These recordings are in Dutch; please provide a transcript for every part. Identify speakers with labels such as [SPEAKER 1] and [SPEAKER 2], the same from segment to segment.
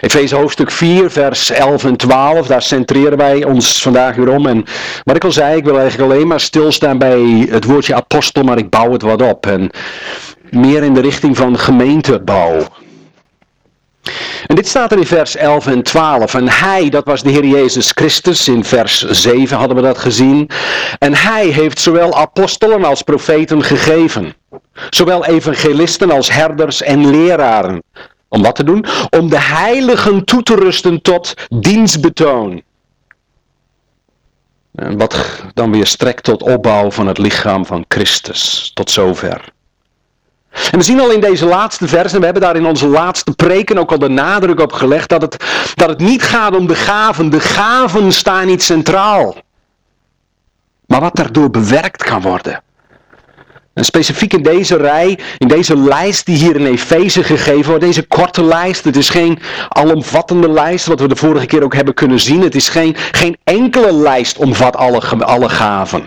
[SPEAKER 1] Efeze hoofdstuk 4, vers 11 en 12, daar centreren wij ons vandaag weer om. En wat ik al zei, ik wil eigenlijk alleen maar stilstaan bij het woordje apostel, maar ik bouw het wat op. En meer in de richting van gemeentebouw. En dit staat er in vers 11 en 12. En hij, dat was de Heer Jezus Christus, in vers 7 hadden we dat gezien. En hij heeft zowel apostelen als profeten gegeven. Zowel evangelisten als herders en leraren. Om wat te doen? Om de heiligen toe te rusten tot dienstbetoon. En wat dan weer strekt tot opbouw van het lichaam van Christus. Tot zover. En we zien al in deze laatste versen, en we hebben daar in onze laatste preken ook al de nadruk op gelegd, dat het niet gaat om de gaven. De gaven staan niet centraal. Maar wat daardoor bewerkt kan worden. En specifiek in deze rij, in deze lijst die hier in Efeze gegeven wordt, deze korte lijst, het is geen alomvattende lijst, wat we de vorige keer ook hebben kunnen zien. Het is geen enkele lijst omvat alle gaven.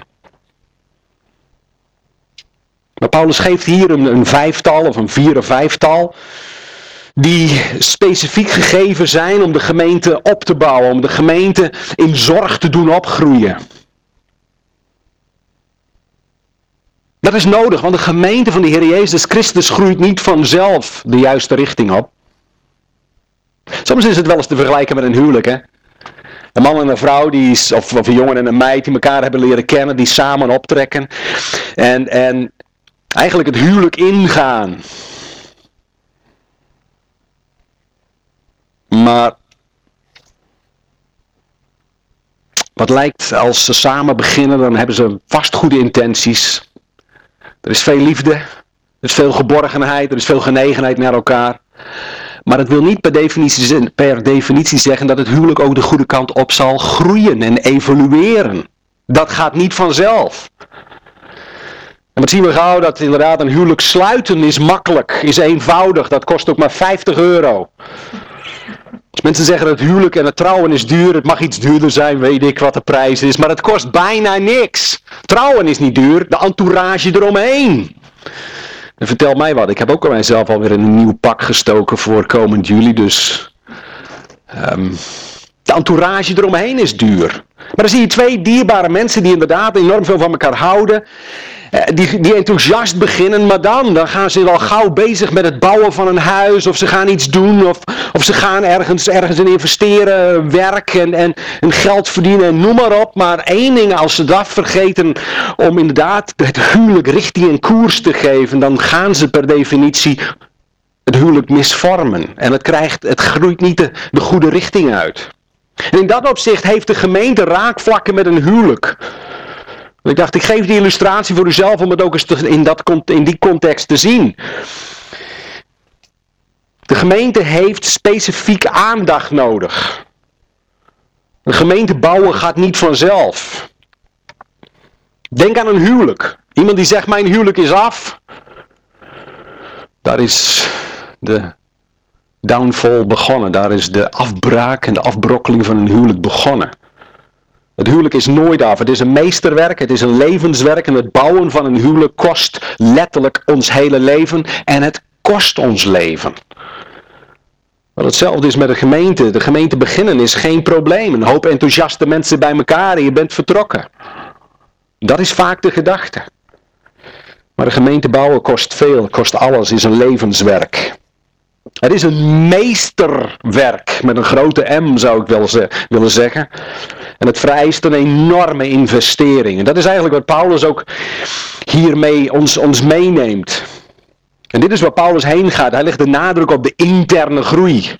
[SPEAKER 1] Maar Paulus geeft hier een vijftal of een 4 of 5-tal die specifiek gegeven zijn om de gemeente op te bouwen, om de gemeente in zorg te doen opgroeien. Dat is nodig, want de gemeente van de Heer Jezus Christus groeit niet vanzelf de juiste richting op. Soms is het wel eens te vergelijken met een huwelijk, hè. Een man en een vrouw, of een jongen en een meid die elkaar hebben leren kennen, die samen optrekken. En eigenlijk het huwelijk ingaan. Maar wat lijkt als ze samen beginnen, dan hebben ze vast goede intenties. Er is veel liefde, er is veel geborgenheid, er is veel genegenheid naar elkaar. Maar het wil niet per definitie zeggen dat het huwelijk ook de goede kant op zal groeien en evolueren. Dat gaat niet vanzelf. En wat zien we gauw? Dat inderdaad een huwelijk sluiten is makkelijk, is eenvoudig. Dat kost ook maar €50. Als mensen zeggen dat het huwelijk en het trouwen is duur, het mag iets duurder zijn, weet ik wat de prijs is. Maar het kost bijna niks. Trouwen is niet duur, de entourage eromheen. En vertel mij wat, ik heb ook al mijzelf alweer in een nieuw pak gestoken voor komend juli, dus de entourage eromheen is duur. Maar dan zie je 2 dierbare mensen die inderdaad enorm veel van elkaar houden. Die enthousiast beginnen, maar dan gaan ze al gauw bezig met het bouwen van een huis. Of ze gaan iets doen, of ze gaan ergens in investeren, werk en geld verdienen en noem maar op. Maar één ding, als ze dat vergeten om inderdaad het huwelijk richting en koers te geven, dan gaan ze per definitie het huwelijk misvormen. En het groeit niet de goede richting uit. En in dat opzicht heeft de gemeente raakvlakken met een huwelijk. Ik dacht, ik geef die illustratie voor uzelf om het ook eens in die context te zien. De gemeente heeft specifiek aandacht nodig. Een gemeente bouwen gaat niet vanzelf. Denk aan een huwelijk. Iemand die zegt, mijn huwelijk is af. Daar is de downfall begonnen. Daar is de afbraak en de afbrokkeling van een huwelijk begonnen. Het huwelijk is nooit af. Het is een meesterwerk, het is een levenswerk en het bouwen van een huwelijk kost letterlijk ons hele leven en het kost ons leven. Wel, hetzelfde is met de gemeente. De gemeente beginnen is geen probleem. Een hoop enthousiaste mensen bij elkaar en je bent vertrokken. Dat is vaak de gedachte. Maar de gemeente bouwen kost veel, kost alles, is een levenswerk. Het is een meesterwerk, met een grote M zou ik wel willen zeggen. En het vereist een enorme investering. En dat is eigenlijk wat Paulus ook hiermee ons meeneemt. En dit is waar Paulus heen gaat. Hij legt de nadruk op de interne groei.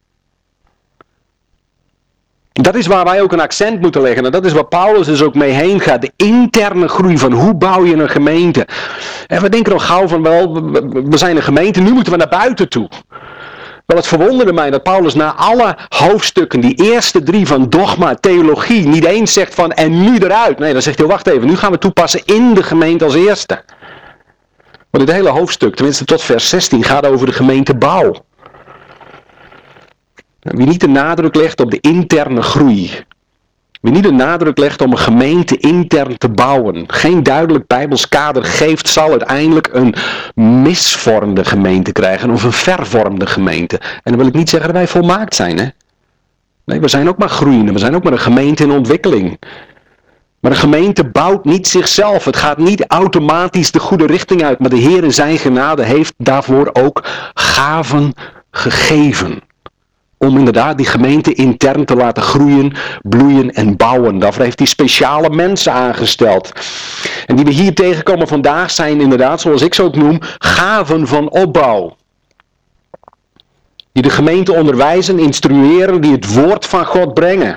[SPEAKER 1] Dat is waar wij ook een accent moeten leggen. En dat is waar Paulus dus ook mee heen gaat. De interne groei van hoe bouw je een gemeente. En we denken al gauw van we zijn een gemeente, nu moeten we naar buiten toe. Wel, het verwonderde mij dat Paulus na alle hoofdstukken, die eerste 3 van dogma, theologie, niet eens zegt van en nu eruit. Nee, dan zegt hij, wacht even, nu gaan we toepassen in de gemeente als eerste. Want dit hele hoofdstuk, tenminste tot vers 16, gaat over de gemeentebouw. Wie niet de nadruk legt op de interne groei, wie niet de nadruk legt om een gemeente intern te bouwen, geen duidelijk Bijbels kader geeft, zal uiteindelijk een misvormde gemeente krijgen of een vervormde gemeente. En dan wil ik niet zeggen dat wij volmaakt zijn, hè? Nee, we zijn ook maar groeiende, we zijn ook maar een gemeente in ontwikkeling. Maar een gemeente bouwt niet zichzelf. Het gaat niet automatisch de goede richting uit. Maar de Heer in zijn genade heeft daarvoor ook gaven gegeven. Om inderdaad die gemeente intern te laten groeien, bloeien en bouwen. Daarvoor heeft hij speciale mensen aangesteld. En die we hier tegenkomen vandaag zijn inderdaad, zoals ik ze ook noem, gaven van opbouw. Die de gemeente onderwijzen, instrueren, die het woord van God brengen.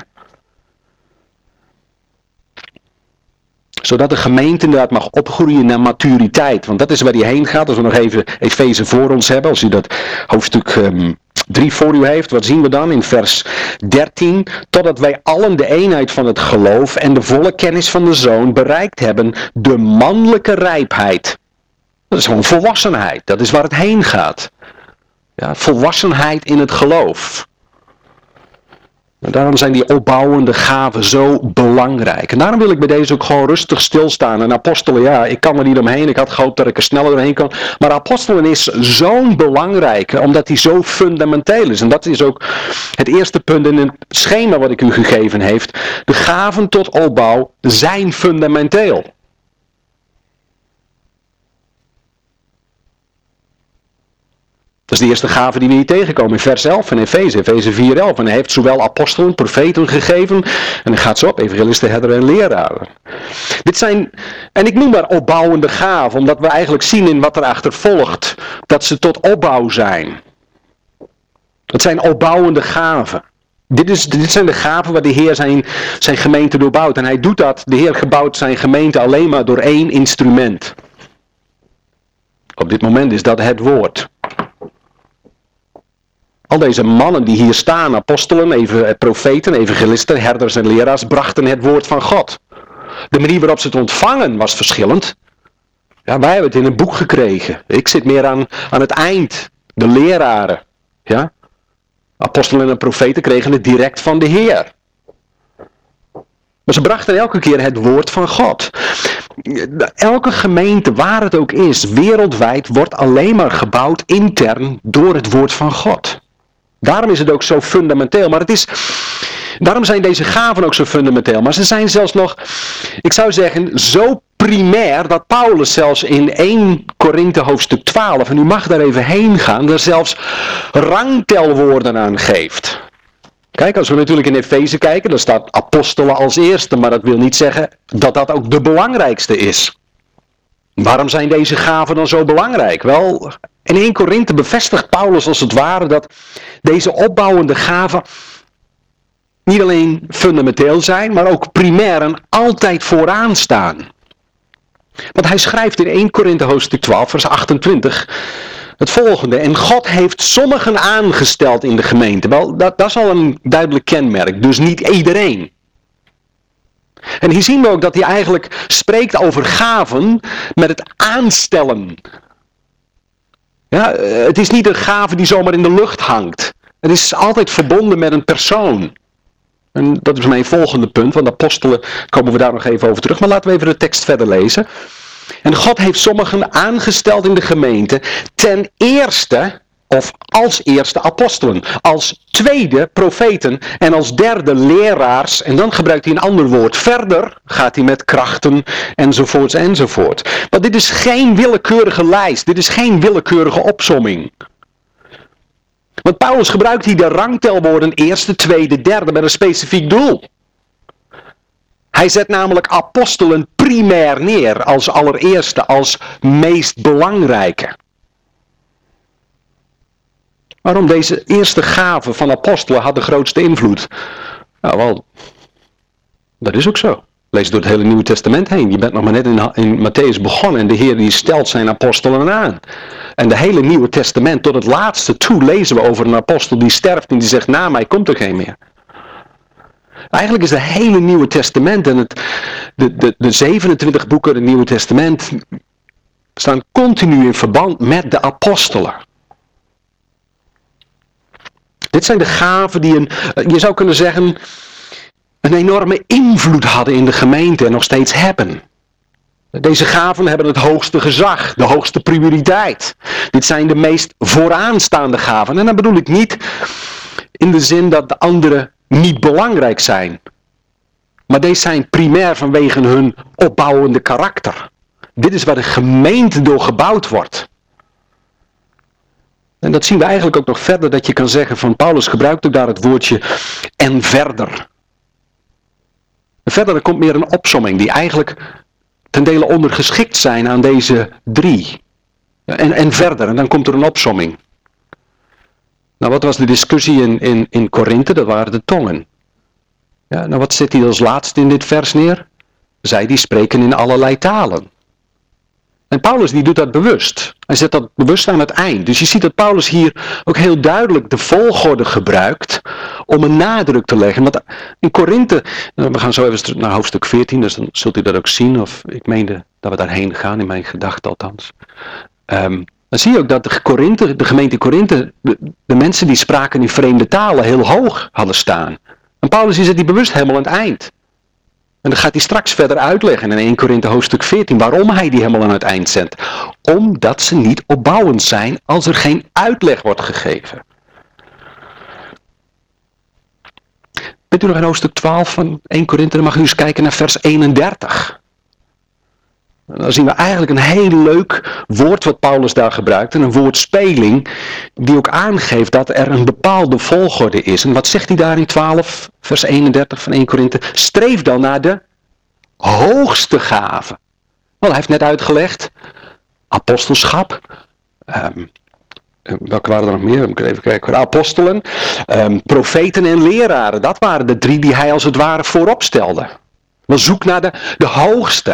[SPEAKER 1] Zodat de gemeente inderdaad mag opgroeien naar maturiteit. Want dat is waar hij heen gaat. Als we nog even Efeze voor ons hebben. Als u dat hoofdstuk 3 voor u heeft. Wat zien we dan in vers 13? Totdat wij allen de eenheid van het geloof en de volle kennis van de Zoon bereikt hebben. De mannelijke rijpheid. Dat is gewoon volwassenheid. Dat is waar het heen gaat. Ja, volwassenheid in het geloof. En daarom zijn die opbouwende gaven zo belangrijk. En daarom wil ik bij deze ook gewoon rustig stilstaan. En apostelen, ja, ik kan er niet omheen. Ik had gehoopt dat ik er sneller doorheen kan. Maar apostelen is zo'n belangrijke, omdat die zo fundamenteel is. En dat is ook het eerste punt in het schema wat ik u gegeven heeft. De gaven tot opbouw zijn fundamenteel. Dat is de eerste gave die we hier tegenkomen in vers 11 van Efeze 4:11. En hij heeft zowel apostelen, profeten gegeven. En hij gaat zo op, evangelisten, herderen en leraren. Dit zijn, en ik noem maar opbouwende gaven, omdat we eigenlijk zien in wat erachter volgt, dat ze tot opbouw zijn. Het zijn opbouwende gaven. Dit zijn de gaven waar de Heer zijn gemeente doorbouwt. En hij doet dat, de Heer gebouwt zijn gemeente alleen maar door één instrument. Op dit moment is dat het woord. Al deze mannen die hier staan, apostelen, profeten, evangelisten, herders en leraars, brachten het woord van God. De manier waarop ze het ontvangen was verschillend. Ja, wij hebben het in een boek gekregen. Ik zit meer aan het eind. De leraren. Ja? Apostelen en profeten kregen het direct van de Heer. Maar ze brachten elke keer het woord van God. Elke gemeente, waar het ook is, wereldwijd, wordt alleen maar gebouwd intern door het woord van God. Daarom is het ook zo fundamenteel. Maar daarom zijn deze gaven ook zo fundamenteel. Maar ze zijn zelfs nog, ik zou zeggen, zo primair dat Paulus zelfs in 1 Korinthe hoofdstuk 12, en u mag daar even heen gaan, er zelfs rangtelwoorden aan geeft. Kijk, als we natuurlijk in Efeze kijken, dan staat apostelen als eerste, maar dat wil niet zeggen dat dat ook de belangrijkste is. Waarom zijn deze gaven dan zo belangrijk? Wel, in 1 Korinthe bevestigt Paulus als het ware dat deze opbouwende gaven niet alleen fundamenteel zijn, maar ook primair en altijd vooraan staan. Want hij schrijft in 1 Korinthe hoofdstuk 12, vers 28 het volgende. En God heeft sommigen aangesteld in de gemeente. Wel, dat is al een duidelijk kenmerk. Dus niet iedereen. En hier zien we ook dat hij eigenlijk spreekt over gaven met het aanstellen. Ja, het is niet een gave die zomaar in de lucht hangt. Het is altijd verbonden met een persoon. En dat is mijn volgende punt, want de apostelen komen we daar nog even over terug. Maar laten we even de tekst verder lezen. En God heeft sommigen aangesteld in de gemeente, ten eerste, of als eerste apostelen, als tweede profeten en als derde leraars. En dan gebruikt hij een ander woord. Verder gaat hij met krachten enzovoorts enzovoort. Maar dit is geen willekeurige lijst, dit is geen willekeurige opsomming. Want Paulus gebruikt hier de rangtelwoorden eerste, tweede, derde met een specifiek doel. Hij zet namelijk apostelen primair neer als allereerste, als meest belangrijke. Waarom? Deze eerste gave van apostelen had de grootste invloed. Nou wel, dat is ook zo. Lees door het hele Nieuwe Testament heen. Je bent nog maar net in Matthäus begonnen en de Heer die stelt zijn apostelen aan. En de hele Nieuwe Testament tot het laatste toe lezen we over een apostel die sterft en die zegt, na mij komt er geen meer. Eigenlijk is het hele Nieuwe Testament en de 27 boeken in het Nieuwe Testament staan continu in verband met de apostelen. Dit zijn de gaven die je zou kunnen zeggen, een enorme invloed hadden in de gemeente en nog steeds hebben. Deze gaven hebben het hoogste gezag, de hoogste prioriteit. Dit zijn de meest vooraanstaande gaven. En dan bedoel ik niet in de zin dat de anderen niet belangrijk zijn. Maar deze zijn primair vanwege hun opbouwende karakter. Dit is waar de gemeente door gebouwd wordt. En dat zien we eigenlijk ook nog verder, dat je kan zeggen van Paulus gebruikt ook daar het woordje en verder. En verder er komt meer een opsomming die eigenlijk ten dele ondergeschikt zijn aan deze 3. En verder, en dan komt er een opsomming. Nou, wat was de discussie in Korinthe? Dat waren de tongen. Ja, nou, wat zet hij als laatste in dit vers neer? Zij die spreken in allerlei talen. En Paulus die doet dat bewust. Hij zet dat bewust aan het eind. Dus je ziet dat Paulus hier ook heel duidelijk de volgorde gebruikt om een nadruk te leggen. Want in Korinthe, we gaan zo even naar hoofdstuk 14, dus dan zult u dat ook zien. Of ik meende dat we daarheen gaan, in mijn gedachten althans. Dan zie je ook dat de gemeente Korinthe, de mensen die spraken in vreemde talen heel hoog hadden staan. En Paulus zet die bewust helemaal aan het eind. En dan gaat hij straks verder uitleggen in 1 Korinthe hoofdstuk 14 waarom hij die helemaal aan het eind zet. Omdat ze niet opbouwend zijn als er geen uitleg wordt gegeven. Bent u nog in hoofdstuk 12 van 1 Korinthe, dan mag u eens kijken naar vers 31. En dan zien we eigenlijk een heel leuk woord wat Paulus daar gebruikt. En een woordspeling die ook aangeeft dat er een bepaalde volgorde is. En wat zegt hij daar in 12 vers 31 van 1 Korinthe? Streef dan naar de hoogste gave. Wel, hij heeft net uitgelegd. Apostelschap. Welke waren er nog meer? Moet ik even kijken. Apostelen. Profeten en leraren. Dat waren de 3 die hij als het ware voorop stelde. Maar zoek naar de hoogste.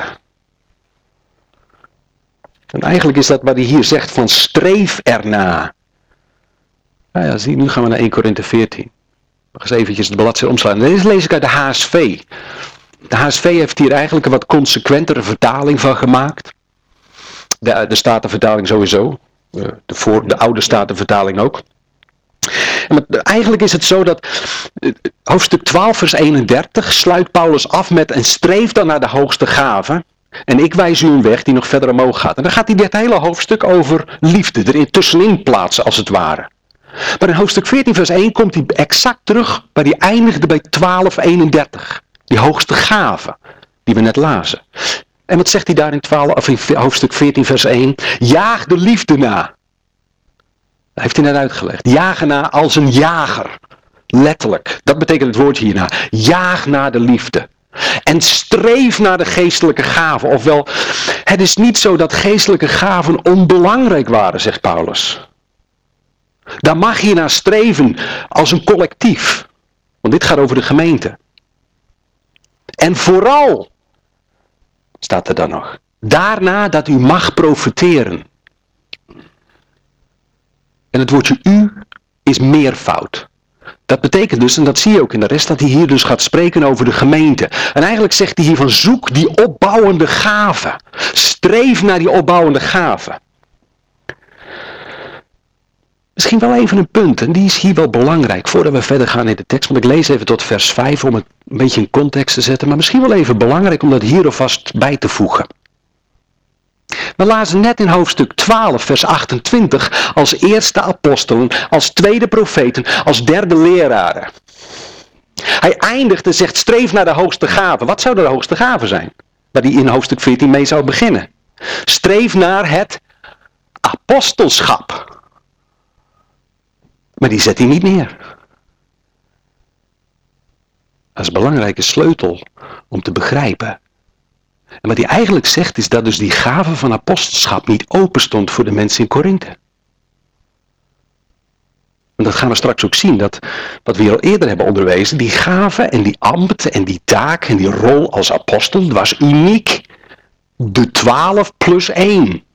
[SPEAKER 1] En eigenlijk is dat wat hij hier zegt van streef erna. Nou ja, zie, nu gaan we naar 1 Korinthe 14. Nog eens eventjes de bladzijde omslaan. Deze lees ik uit de HSV. De HSV heeft hier eigenlijk een wat consequentere vertaling van gemaakt. De Statenvertaling sowieso. De oude Statenvertaling ook. En eigenlijk is het zo dat hoofdstuk 12 vers 31 sluit Paulus af met en streef dan naar de hoogste gave. En ik wijs u een weg die nog verder omhoog gaat. En dan gaat hij dit hele hoofdstuk over liefde erin tussenin plaatsen als het ware. Maar in hoofdstuk 14 vers 1 komt hij exact terug waar hij eindigde bij 12:31. Die hoogste gave die we net lazen. En wat zegt hij daar in hoofdstuk 14 vers 1? Jaag de liefde na. Dat heeft hij net uitgelegd. Jagen na als een jager. Letterlijk. Dat betekent het woordje hierna. Jaag naar de liefde. En streef naar de geestelijke gaven. Ofwel, het is niet zo dat geestelijke gaven onbelangrijk waren, zegt Paulus. Daar mag je naar streven als een collectief. Want dit gaat over de gemeente. En vooral, staat er dan nog, daarna dat u mag profiteren. En het woordje u is meervoud. Dat betekent dus, en dat zie je ook in de rest, dat hij hier dus gaat spreken over de gemeente. En eigenlijk zegt hij hier van zoek die opbouwende gaven. Streef naar die opbouwende gaven. Misschien wel even een punt, en die is hier wel belangrijk, voordat we verder gaan in de tekst. Want ik lees even tot vers 5 om het een beetje in context te zetten. Maar misschien wel even belangrijk om dat hier alvast bij te voegen. We lazen net in hoofdstuk 12 vers 28 als eerste apostelen, als tweede profeten, als derde leraren. Hij eindigt en zegt streef naar de hoogste gave. Wat zou de hoogste gave zijn? Waar hij in hoofdstuk 14 mee zou beginnen. Streef naar het apostelschap. Maar die zet hij niet neer. Dat is een belangrijke sleutel om te begrijpen. En wat hij eigenlijk zegt is dat dus die gave van apostelschap niet open stond voor de mensen in Korinthe. En dat gaan we straks ook zien, dat wat we hier al eerder hebben onderwezen, die gave en die ambt en die taak en die rol als apostel was uniek. De 12 plus 1.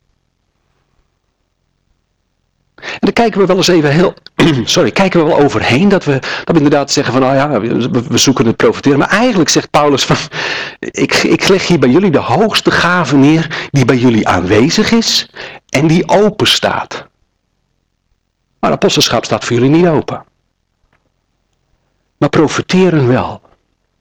[SPEAKER 1] En dan kijken we wel eens even kijken we wel overheen dat we inderdaad zeggen van, nou ja, we zoeken het profiteren. Maar eigenlijk zegt Paulus van, ik leg hier bij jullie de hoogste gave neer die bij jullie aanwezig is en die open staat. Maar apostelschap staat voor jullie niet open. Maar profiteren wel.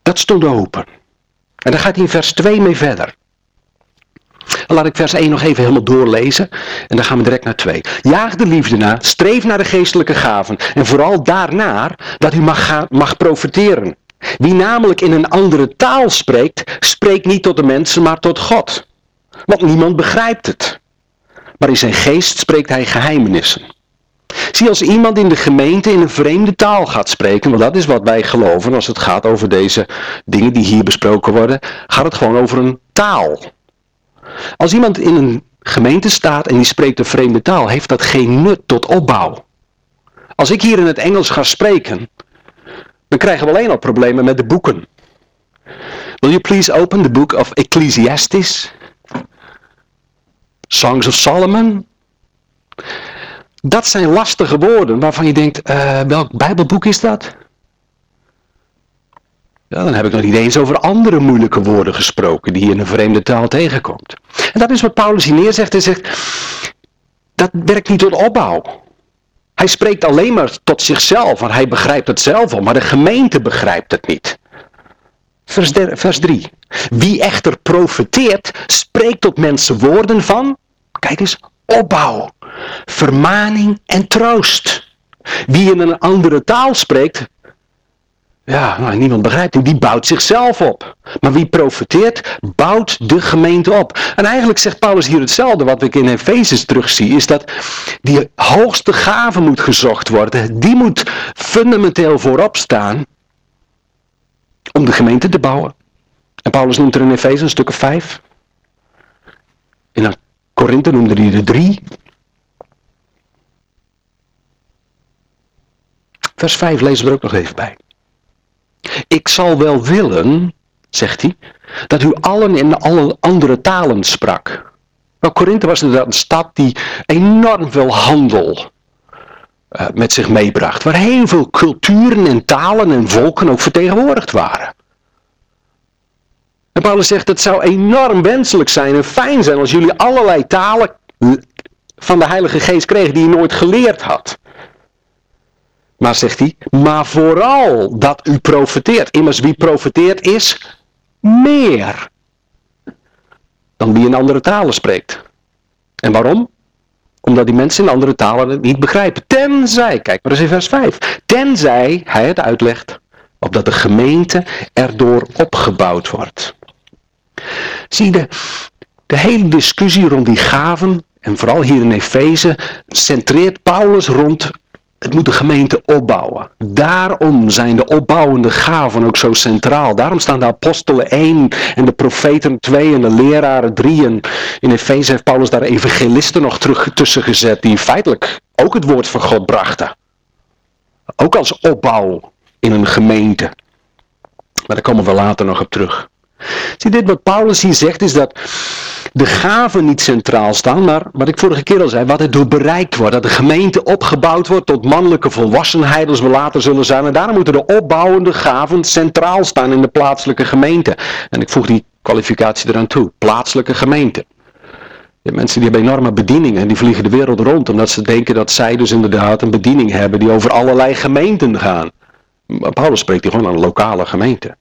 [SPEAKER 1] Dat stond open. En daar gaat hij in vers 2 mee verder. Dan laat ik vers 1 nog even helemaal doorlezen. En dan gaan we direct naar 2. Jaag de liefde na, streef naar de geestelijke gaven. En vooral daarnaar dat u mag profiteren. Wie namelijk in een andere taal spreekt, spreekt niet tot de mensen, maar tot God. Want niemand begrijpt het. Maar in zijn geest spreekt hij geheimenissen. Zie, als iemand in de gemeente in een vreemde taal gaat spreken, want dat is wat wij geloven als het gaat over deze dingen die hier besproken worden, gaat het gewoon over een taal. Als iemand in een gemeente staat en die spreekt een vreemde taal, heeft dat geen nut tot opbouw. Als ik hier in het Engels ga spreken, dan krijgen we alleen al problemen met de boeken. Will you please open the book of Ecclesiastes? Songs of Solomon? Dat zijn lastige woorden waarvan je denkt, welk Bijbelboek is dat? Ja, dan heb ik nog niet eens over andere moeilijke woorden gesproken die je in een vreemde taal tegenkomt. En dat is wat Paulus hier neerzegt. Hij zegt, dat werkt niet tot opbouw. Hij spreekt alleen maar tot zichzelf, want hij begrijpt het zelf al, maar de gemeente begrijpt het niet. Vers 3. Wie echter profeteert, spreekt tot mensen woorden van, kijk eens, opbouw, vermaning en troost. Wie in een andere taal spreekt, niemand begrijpt het, die bouwt zichzelf op. Maar wie profeteert, bouwt de gemeente op. En eigenlijk zegt Paulus hier hetzelfde wat ik in Efezes terugzie, is dat die hoogste gave moet gezocht worden. Die moet fundamenteel voorop staan om de gemeente te bouwen. En Paulus noemt er in Efeze een stuk of 5. In Korinthe noemde hij er 3. Vers 5 lezen we er ook nog even bij. Ik zal wel willen, zegt hij, dat u allen in alle andere talen sprak. Nou, Korinthe was inderdaad een stad die enorm veel handel met zich meebracht. Waar heel veel culturen en talen en volken ook vertegenwoordigd waren. En Paulus zegt, het zou enorm wenselijk zijn en fijn zijn als jullie allerlei talen van de Heilige Geest kregen die je nooit geleerd had. Maar zegt hij, maar vooral dat u profeteert. Immers wie profeteert is meer dan wie in andere talen spreekt. En waarom? Omdat die mensen in andere talen het niet begrijpen. Tenzij, kijk maar eens in vers 5. Tenzij hij het uitlegt, opdat de gemeente erdoor opgebouwd wordt. Zie je, de hele discussie rond die gaven, en vooral hier in Efeze, centreert Paulus rond, het moet de gemeente opbouwen. Daarom zijn de opbouwende gaven ook zo centraal. Daarom staan de apostelen 1 en de profeten 2 en de leraren 3. En in Efeze heeft Paulus daar evangelisten nog tussen gezet die feitelijk ook het woord van God brachten. Ook als opbouw in een gemeente. Maar daar komen we later nog op terug. Zie, dit wat Paulus hier zegt is dat de gaven niet centraal staan, maar wat ik vorige keer al zei, wat er door bereikt wordt. Dat de gemeente opgebouwd wordt tot mannelijke volwassenheid als we later zullen zijn. En daarom moeten de opbouwende gaven centraal staan in de plaatselijke gemeente. En ik voeg die kwalificatie eraan toe. Plaatselijke gemeente. Je hebt mensen die hebben enorme bedieningen en die vliegen de wereld rond. Omdat ze denken dat zij dus inderdaad een bediening hebben die over allerlei gemeenten gaan. Maar Paulus spreekt hier gewoon aan een lokale gemeente.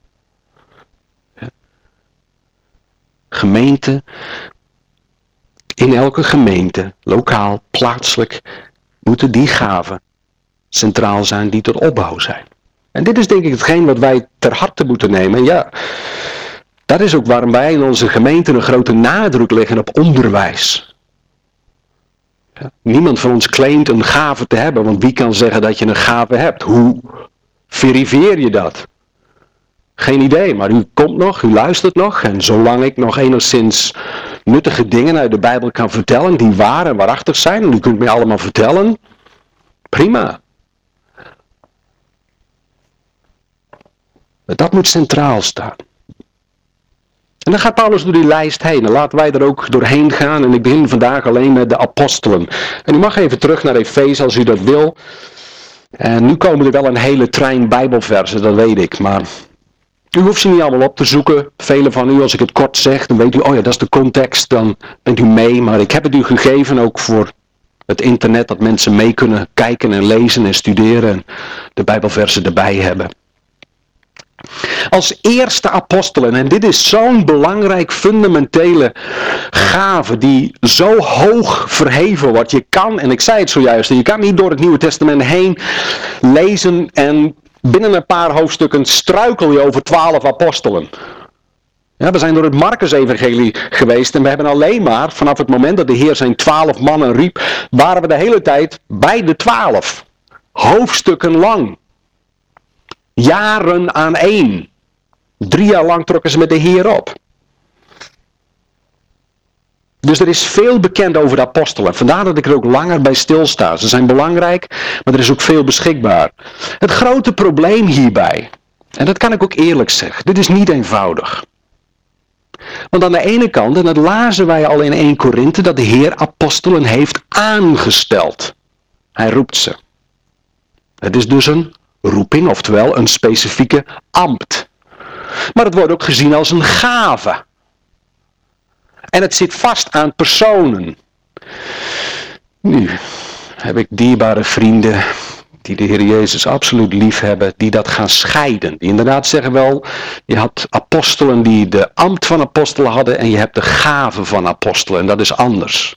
[SPEAKER 1] Gemeente, in elke gemeente, lokaal, plaatselijk, moeten die gaven centraal zijn die tot opbouw zijn. En dit is denk ik hetgeen wat wij ter harte moeten nemen. En ja, dat is ook waarom wij in onze gemeente een grote nadruk leggen op onderwijs. Ja, niemand van ons claimt een gave te hebben, want wie kan zeggen dat je een gave hebt? Hoe verifieer je dat? Geen idee, maar u komt nog, u luistert nog. En zolang ik nog enigszins nuttige dingen uit de Bijbel kan vertellen, die waar en waarachtig zijn, en u kunt mij allemaal vertellen, prima. Maar dat moet centraal staan. En dan gaat Paulus door die lijst heen. En laten wij er ook doorheen gaan. En ik begin vandaag alleen met de apostelen. En u mag even terug naar Efeze als u dat wil. En nu komen er wel een hele trein Bijbelversen, dat weet ik. Maar u hoeft ze niet allemaal op te zoeken. Velen van u, als ik het kort zeg, dan weet u, oh ja, dat is de context. Dan bent u mee. Maar ik heb het u gegeven ook voor het internet. Dat mensen mee kunnen kijken en lezen en studeren. En de Bijbelversen erbij hebben. Als eerste apostelen, en dit is zo'n belangrijk fundamentele gave die zo hoog verheven wordt. Je kan, en ik zei het zojuist, je kan niet door het Nieuwe Testament heen lezen en binnen een paar hoofdstukken struikel je over 12 apostelen. Ja, we zijn door het Marcus-evangelie geweest en we hebben alleen maar, vanaf het moment dat de Heer zijn 12 mannen riep, waren we de hele tijd bij de 12. Hoofdstukken lang. Jaren aan één. 3 jaar lang trokken ze met de Heer op. Dus er is veel bekend over de apostelen. Vandaar dat ik er ook langer bij stilsta. Ze zijn belangrijk, maar er is ook veel beschikbaar. Het grote probleem hierbij, en dat kan ik ook eerlijk zeggen, dit is niet eenvoudig. Want aan de ene kant, en dat lazen wij al in 1 Korinthe, dat de Heer apostelen heeft aangesteld. Hij roept ze. Het is dus een roeping, oftewel een specifieke ambt. Maar het wordt ook gezien als een gave. En het zit vast aan personen. Nu heb ik dierbare vrienden die de Heer Jezus absoluut lief hebben, die dat gaan scheiden. Die inderdaad zeggen wel, je had apostelen die de ambt van apostelen hadden en je hebt de gave van apostelen en dat is anders.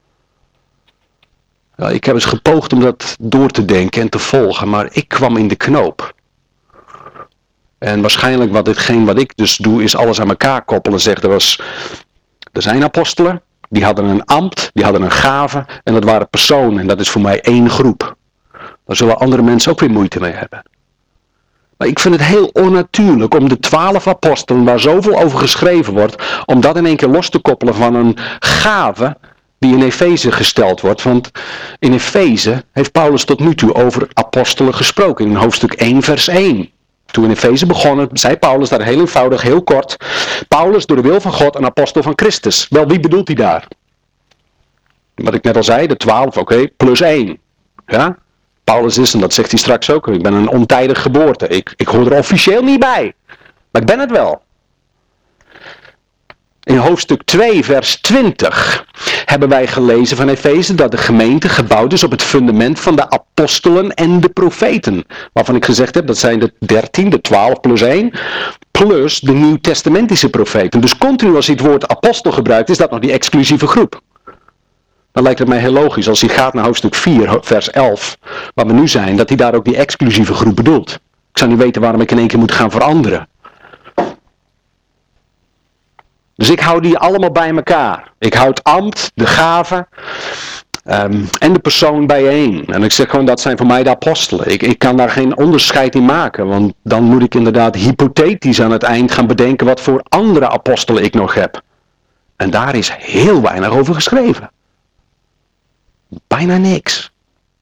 [SPEAKER 1] Ja, ik heb eens gepoogd om dat door te denken en te volgen, maar ik kwam in de knoop. En waarschijnlijk wat ik dus doe is alles aan elkaar koppelen. Er zijn apostelen, die hadden een ambt, die hadden een gave en dat waren personen en dat is voor mij 1 groep. Daar zullen andere mensen ook weer moeite mee hebben. Maar ik vind het heel onnatuurlijk om de 12 apostelen, waar zoveel over geschreven wordt, om dat in één keer los te koppelen van een gave die in Efeze gesteld wordt. Want in Efeze heeft Paulus tot nu toe over apostelen gesproken. In hoofdstuk 1 vers 1. Toen we in Efeze begonnen, zei Paulus daar heel eenvoudig, heel kort. Paulus door de wil van God, een apostel van Christus. Wel, wie bedoelt hij daar? Wat ik net al zei, de 12, oké, plus 1. Ja? Paulus is, en dat zegt hij straks ook, ik ben een ontijdige geboorte. Ik hoor er officieel niet bij. Maar ik ben het wel. In hoofdstuk 2 vers 20 hebben wij gelezen van Efeze dat de gemeente gebouwd is op het fundament van de apostelen en de profeten. Waarvan ik gezegd heb, dat zijn de 13, de 12 plus 1, plus de nieuwtestamentische profeten. Dus continu als hij het woord apostel gebruikt, is dat nog die exclusieve groep. Dan lijkt het mij heel logisch als hij gaat naar hoofdstuk 4 vers 11, waar we nu zijn, dat hij daar ook die exclusieve groep bedoelt. Ik zou niet weten waarom ik in één keer moet gaan veranderen. Dus ik hou die allemaal bij elkaar. Ik hou het ambt, de gave en de persoon bijeen. En ik zeg gewoon, dat zijn voor mij de apostelen. Ik kan daar geen onderscheid in maken. Want dan moet ik inderdaad hypothetisch aan het eind gaan bedenken wat voor andere apostelen ik nog heb. En daar is heel weinig over geschreven. Bijna niks.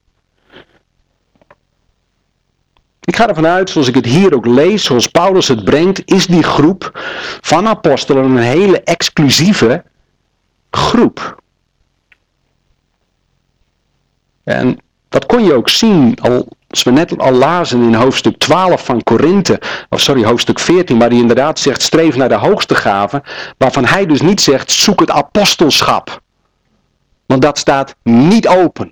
[SPEAKER 1] Ik ga ervan uit, zoals ik het hier ook lees, zoals Paulus het brengt, is die groep van apostelen een hele exclusieve groep. En dat kon je ook zien, als we net al lazen in hoofdstuk 12 van Korinthe, hoofdstuk 14, waar hij inderdaad zegt, streef naar de hoogste gave, waarvan hij dus niet zegt, zoek het apostelschap. Want dat staat niet open.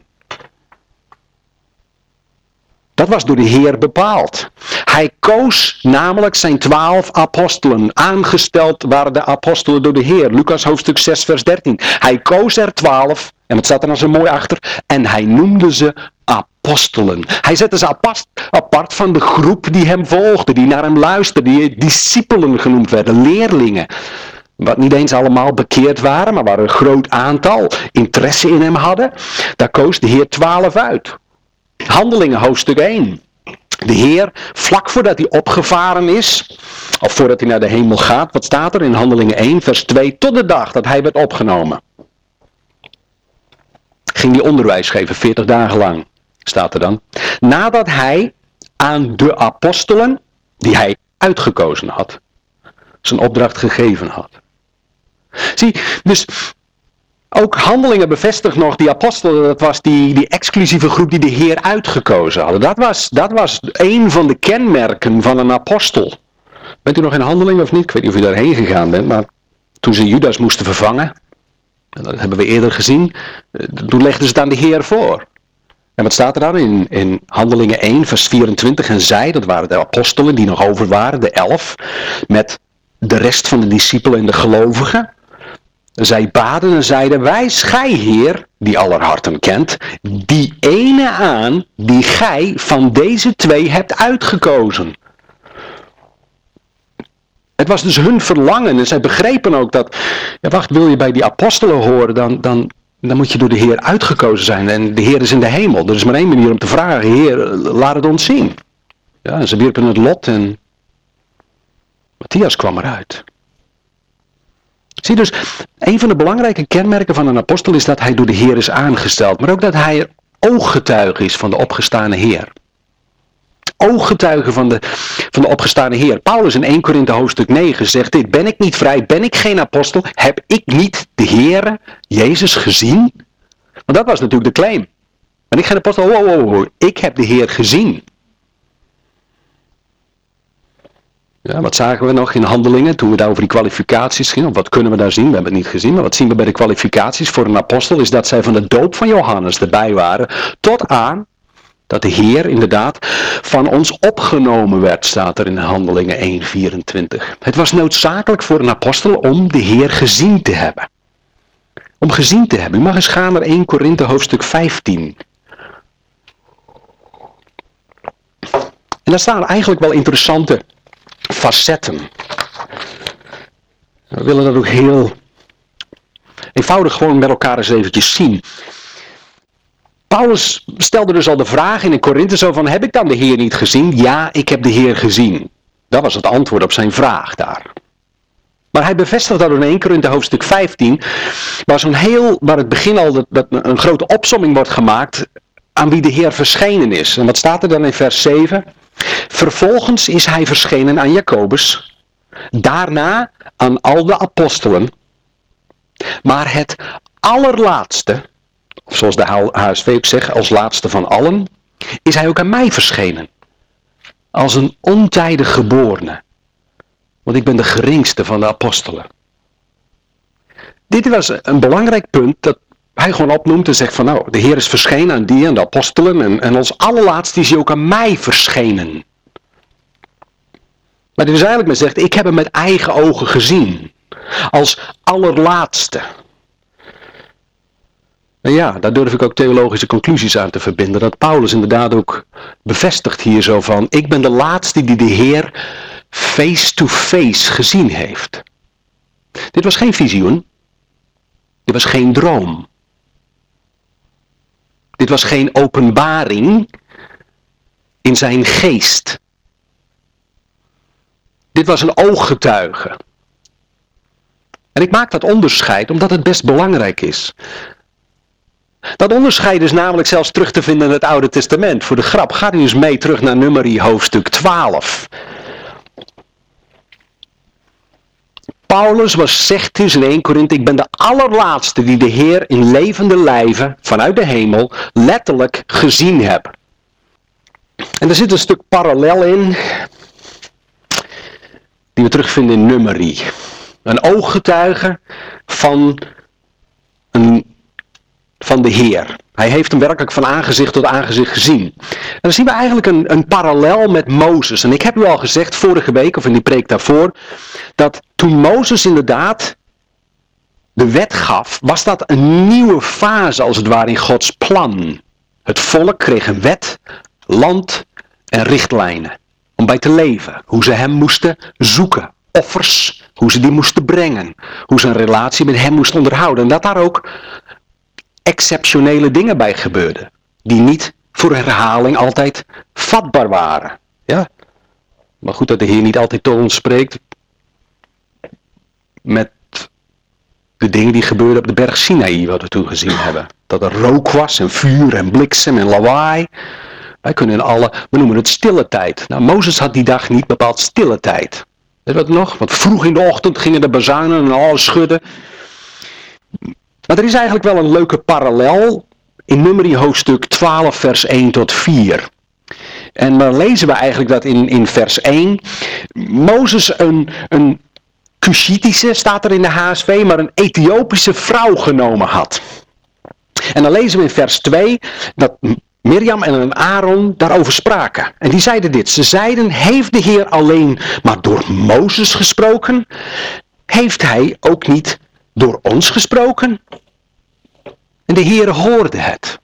[SPEAKER 1] Dat was door de Heer bepaald. Hij koos namelijk zijn 12 apostelen. Aangesteld waren de apostelen door de Heer. Lucas hoofdstuk 6 vers 13. Hij koos er 12. En wat staat er nou zo mooi achter? En hij noemde ze apostelen. Hij zette ze apart van de groep die hem volgde. Die naar hem luisterde. Die discipelen genoemd werden. Leerlingen. Wat niet eens allemaal bekeerd waren. Maar waar een groot aantal interesse in hem hadden. Daar koos de Heer 12 uit. Handelingen hoofdstuk 1. De Heer, vlak voordat hij opgevaren is, of voordat hij naar de hemel gaat, wat staat er in Handelingen 1 vers 2, tot de dag dat hij werd opgenomen. Ging hij onderwijs geven, 40 dagen lang, staat er dan. Nadat hij aan de apostelen, die hij uitgekozen had, zijn opdracht gegeven had. Zie, dus ook Handelingen bevestigt nog, die apostelen, dat was die exclusieve groep die de Heer uitgekozen hadden. Dat was een van de kenmerken van een apostel. Bent u nog in Handelingen of niet? Ik weet niet of u daarheen gegaan bent, maar toen ze Judas moesten vervangen, dat hebben we eerder gezien, toen legden ze het aan de Heer voor. En wat staat er dan in Handelingen 1 vers 24? En zij, dat waren de apostelen die nog over waren, de 11, met de rest van de discipelen en de gelovigen. Zij baden en zeiden, wijs gij Heer, die aller harten kent, die ene aan die gij van deze twee hebt uitgekozen. Het was dus hun verlangen en zij begrepen ook dat, ja wacht, wil je bij die apostelen horen, dan moet je door de Heer uitgekozen zijn. En de Heer is in de hemel. Er is maar één manier om te vragen, Heer, laat het ons zien. Ja, en ze wierpen het lot en Matthias kwam eruit. Zie dus, een van de belangrijke kenmerken van een apostel is dat hij door de Heer is aangesteld. Maar ook dat hij ooggetuige is van de opgestane Heer. Ooggetuige van de opgestane Heer. Paulus in 1 Korinthe hoofdstuk 9 zegt dit. Ben ik niet vrij? Ben ik geen apostel? Heb ik niet de Heere, Jezus, gezien? Want dat was natuurlijk de claim. Ben ik geen apostel? Oh. Ik heb de Heer gezien. Ja, wat zagen we nog in Handelingen toen we daar over die kwalificaties gingen? Of wat kunnen we daar zien? We hebben het niet gezien. Maar wat zien we bij de kwalificaties voor een apostel? Is dat zij van de doop van Johannes erbij waren. Tot aan dat de Heer inderdaad van ons opgenomen werd, staat er in Handelingen 1:24. Het was noodzakelijk voor een apostel om de Heer gezien te hebben. Om gezien te hebben. U mag eens gaan naar 1 Korinthe hoofdstuk 15. En daar staan eigenlijk wel interessante facetten. We willen dat ook heel eenvoudig gewoon met elkaar eens eventjes zien. Paulus stelde dus al de vraag in Korinthe zo van, heb ik dan de Heer niet gezien? Ja, ik heb de Heer gezien. Dat was het antwoord op zijn vraag daar. Maar hij bevestigt dat in 1 Korinthe hoofdstuk 15, waar het begin al dat een grote opsomming wordt gemaakt aan wie de Heer verschenen is. En wat staat er dan in vers 7? Vervolgens is hij verschenen aan Jacobus, daarna aan al de apostelen, maar het allerlaatste, of zoals de HSV ook zegt, als laatste van allen, is hij ook aan mij verschenen. Als een ontijdig geborene. Want ik ben de geringste van de apostelen. Dit was een belangrijk punt dat hij gewoon opnoemt en zegt van nou, de Heer is verschenen aan die en de apostelen en als allerlaatste is hij ook aan mij verschenen. Maar dit is eigenlijk maar zegt, ik heb hem met eigen ogen gezien. Als allerlaatste. En ja, daar durf ik ook theologische conclusies aan te verbinden. Dat Paulus inderdaad ook bevestigt hier zo van, ik ben de laatste die de Heer face-to-face gezien heeft. Dit was geen visioen. Dit was geen droom. Dit was geen openbaring in zijn geest. Dit was een ooggetuige. En ik maak dat onderscheid omdat het best belangrijk is. Dat onderscheid is namelijk zelfs terug te vinden in het Oude Testament. Voor de grap, gaat u eens mee terug naar Numeri hoofdstuk 12. Paulus zegt dus in 1 Korinthe, ik ben de allerlaatste die de Heer in levende lijven vanuit de hemel letterlijk gezien heb. En er zit een stuk parallel in, die we terugvinden in Numeri. Een ooggetuige van de Heer. Hij heeft hem werkelijk van aangezicht tot aangezicht gezien. En dan zien we eigenlijk een parallel met Mozes. En ik heb u al gezegd vorige week, of in die preek daarvoor, dat toen Mozes inderdaad de wet gaf, was dat een nieuwe fase als het ware in Gods plan. Het volk kreeg een wet, land en richtlijnen om bij te leven. Hoe ze hem moesten zoeken. Offers, hoe ze die moesten brengen. Hoe ze een relatie met hem moesten onderhouden. En dat daar ook exceptionele dingen bij gebeurden. Die niet voor herhaling altijd vatbaar waren. Ja? Maar goed dat de Heer niet altijd tot ons spreekt met de dingen die gebeurden op de berg Sinaï, wat we toen gezien hebben. Dat er rook was en vuur en bliksem en lawaai. Wij kunnen we noemen het stille tijd. Nou, Mozes had die dag niet bepaald stille tijd. Weet je wat nog? Want vroeg in de ochtend gingen de bazuinen en alles schudden. Maar er is eigenlijk wel een leuke parallel in Numeri hoofdstuk 12 vers 1 tot 4. En dan lezen we eigenlijk dat in vers 1 Mozes een Cushitische, staat er in de HSV, maar een Ethiopische vrouw genomen had. En dan lezen we in vers 2 dat Mirjam en Aaron daarover spraken. En die zeiden dit. Ze zeiden, heeft de Heer alleen maar door Mozes gesproken? Heeft hij ook niet door ons gesproken? En de Heer hoorde het.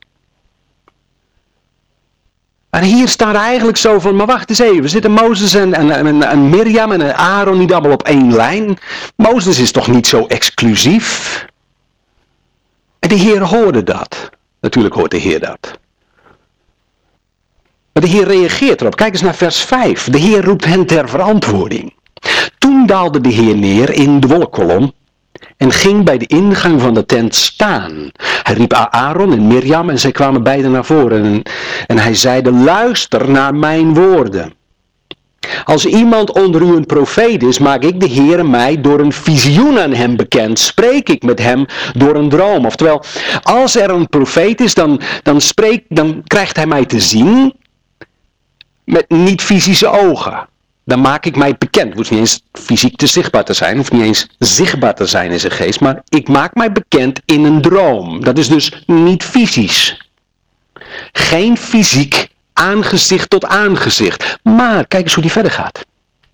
[SPEAKER 1] Maar hier staat eigenlijk zo van, maar wacht eens even. Zitten Mozes en Mirjam en Aaron niet allemaal op één lijn? Mozes is toch niet zo exclusief? En de Heer hoorde dat. Natuurlijk hoort de Heer dat. Maar de Heer reageert erop. Kijk eens naar vers 5. De Heer roept hen ter verantwoording. Toen daalde de Heer neer in de wolkkolom en ging bij de ingang van de tent staan. Hij riep Aaron en Mirjam en zij kwamen beiden naar voren. En hij zeide, luister naar mijn woorden. Als iemand onder u een profeet is, maak ik de Heere mij door een visioen aan hem bekend. Spreek ik met hem door een droom. Oftewel, als er een profeet is, dan krijgt hij mij te zien met niet-fysische ogen. Dan maak ik mij bekend. Het hoeft niet eens fysiek te zichtbaar te zijn. Hoeft niet eens zichtbaar te zijn in zijn geest. Maar ik maak mij bekend in een droom. Dat is dus niet fysisch. Geen fysiek aangezicht tot aangezicht. Maar kijk eens hoe die verder gaat.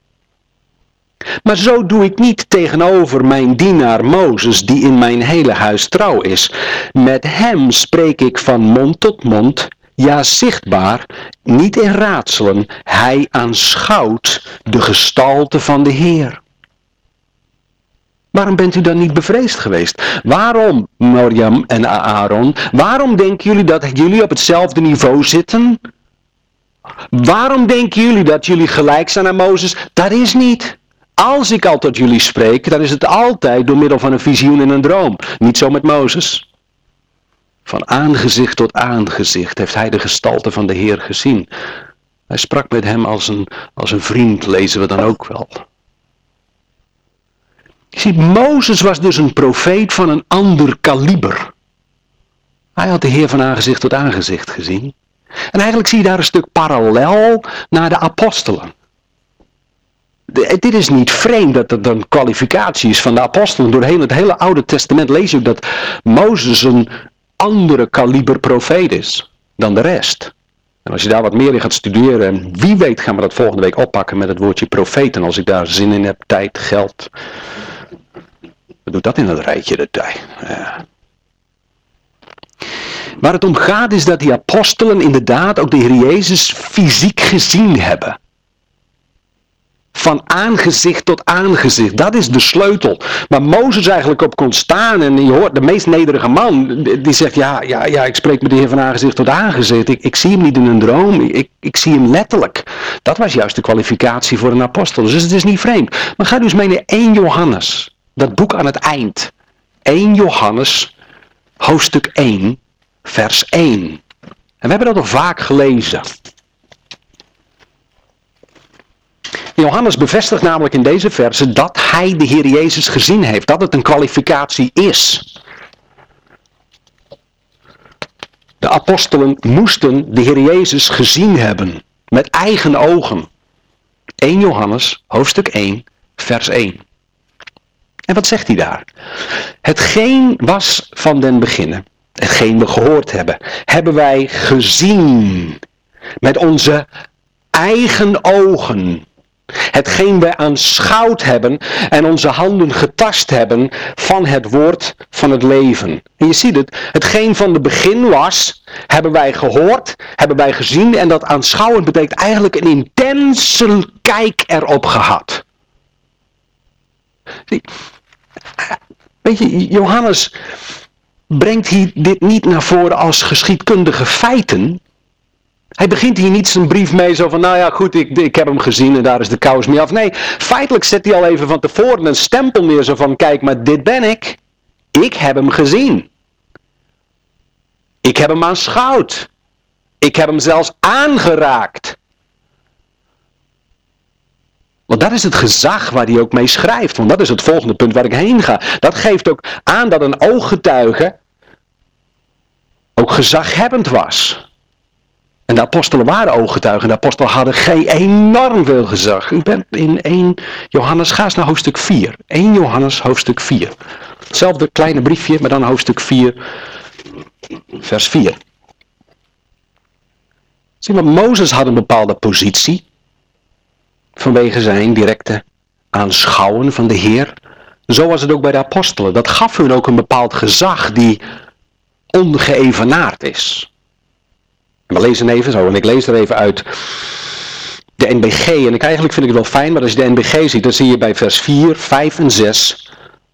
[SPEAKER 1] Maar zo doe ik niet tegenover mijn dienaar Mozes, die in mijn hele huis trouw is. Met hem spreek ik van mond tot mond, ja zichtbaar, niet in raadselen. Hij aanschouwt de gestalte van de Heer. Waarom bent u dan niet bevreesd geweest? Waarom, Mirjam en Aaron, waarom denken jullie dat jullie op hetzelfde niveau zitten? Waarom denken jullie dat jullie gelijk zijn aan Mozes? Dat is niet. Als ik al tot jullie spreek, dan is het altijd door middel van een visioen en een droom. Niet zo met Mozes. Van aangezicht tot aangezicht heeft hij de gestalte van de Heer gezien. Hij sprak met hem als een vriend, lezen we dan ook wel. Je ziet, Mozes was dus een profeet van een ander kaliber. Hij had de Heer van aangezicht tot aangezicht gezien. En eigenlijk zie je daar een stuk parallel naar de apostelen. Dit is niet vreemd dat dat een kwalificatie is van de apostelen. Door het hele Oude Testament lees je ook dat Mozes een andere kaliber profeet is dan de rest. En als je daar wat meer in gaat studeren, en wie weet gaan we dat volgende week oppakken met het woordje profeet. En als ik daar zin in heb, tijd, geld. Wat doet dat in dat rijtje de tijd? Ja. Waar het om gaat is dat die apostelen inderdaad ook de Heer Jezus fysiek gezien hebben. Van aangezicht tot aangezicht. Dat is de sleutel. Waar Mozes eigenlijk op kon staan. En je hoort de meest nederige man. Die zegt ja, ik spreek met de Heer van aangezicht tot aangezicht. Ik zie hem niet in een droom. Ik zie hem letterlijk. Dat was juist de kwalificatie voor een apostel. Dus het is niet vreemd. Maar ga dus mee naar 1 Johannes. Dat boek aan het eind. 1 Johannes. Hoofdstuk 1. Vers 1. En we hebben dat al vaak gelezen. Johannes bevestigt namelijk in deze verse dat hij de Heer Jezus gezien heeft. Dat het een kwalificatie is. De apostelen moesten de Heer Jezus gezien hebben. Met eigen ogen. 1 Johannes, hoofdstuk 1, vers 1. En wat zegt hij daar? Hetgeen was van den beginnen. Hetgeen we gehoord hebben. Hebben wij gezien. Met onze eigen ogen. Hetgeen wij aanschouwd hebben en onze handen getast hebben van het woord van het leven. En je ziet het, hetgeen van de begin was, hebben wij gehoord, hebben wij gezien. En dat aanschouwen betekent eigenlijk een intense kijk erop gehad. Weet je, Johannes brengt hier dit niet naar voren als geschiedkundige feiten. Hij begint hier niet zijn brief mee zo van, nou ja goed, ik heb hem gezien en daar is de kous mee af. Nee, feitelijk zet hij al even van tevoren een stempel neer zo van, kijk maar dit ben ik. Ik heb hem gezien. Ik heb hem aanschouwd. Ik heb hem zelfs aangeraakt. Want dat is het gezag waar hij ook mee schrijft. Want dat is het volgende punt waar ik heen ga. Dat geeft ook aan dat een ooggetuige ook gezaghebbend was. En de apostelen waren ooggetuigen. De apostelen hadden enorm veel gezag. U bent in 1 Johannes, ga eens naar hoofdstuk 4. 1 Johannes, hoofdstuk 4. Hetzelfde kleine briefje, maar dan hoofdstuk 4, vers 4. Zie, want Mozes had een bepaalde positie. Vanwege zijn directe aanschouwen van de Heer. Zo was het ook bij de apostelen. Dat gaf hun ook een bepaald gezag die ongeëvenaard is. En we lezen even zo, en ik lees er even uit de NBG. En eigenlijk vind ik het wel fijn, maar als je de NBG ziet, dan zie je bij vers 4, 5 en 6...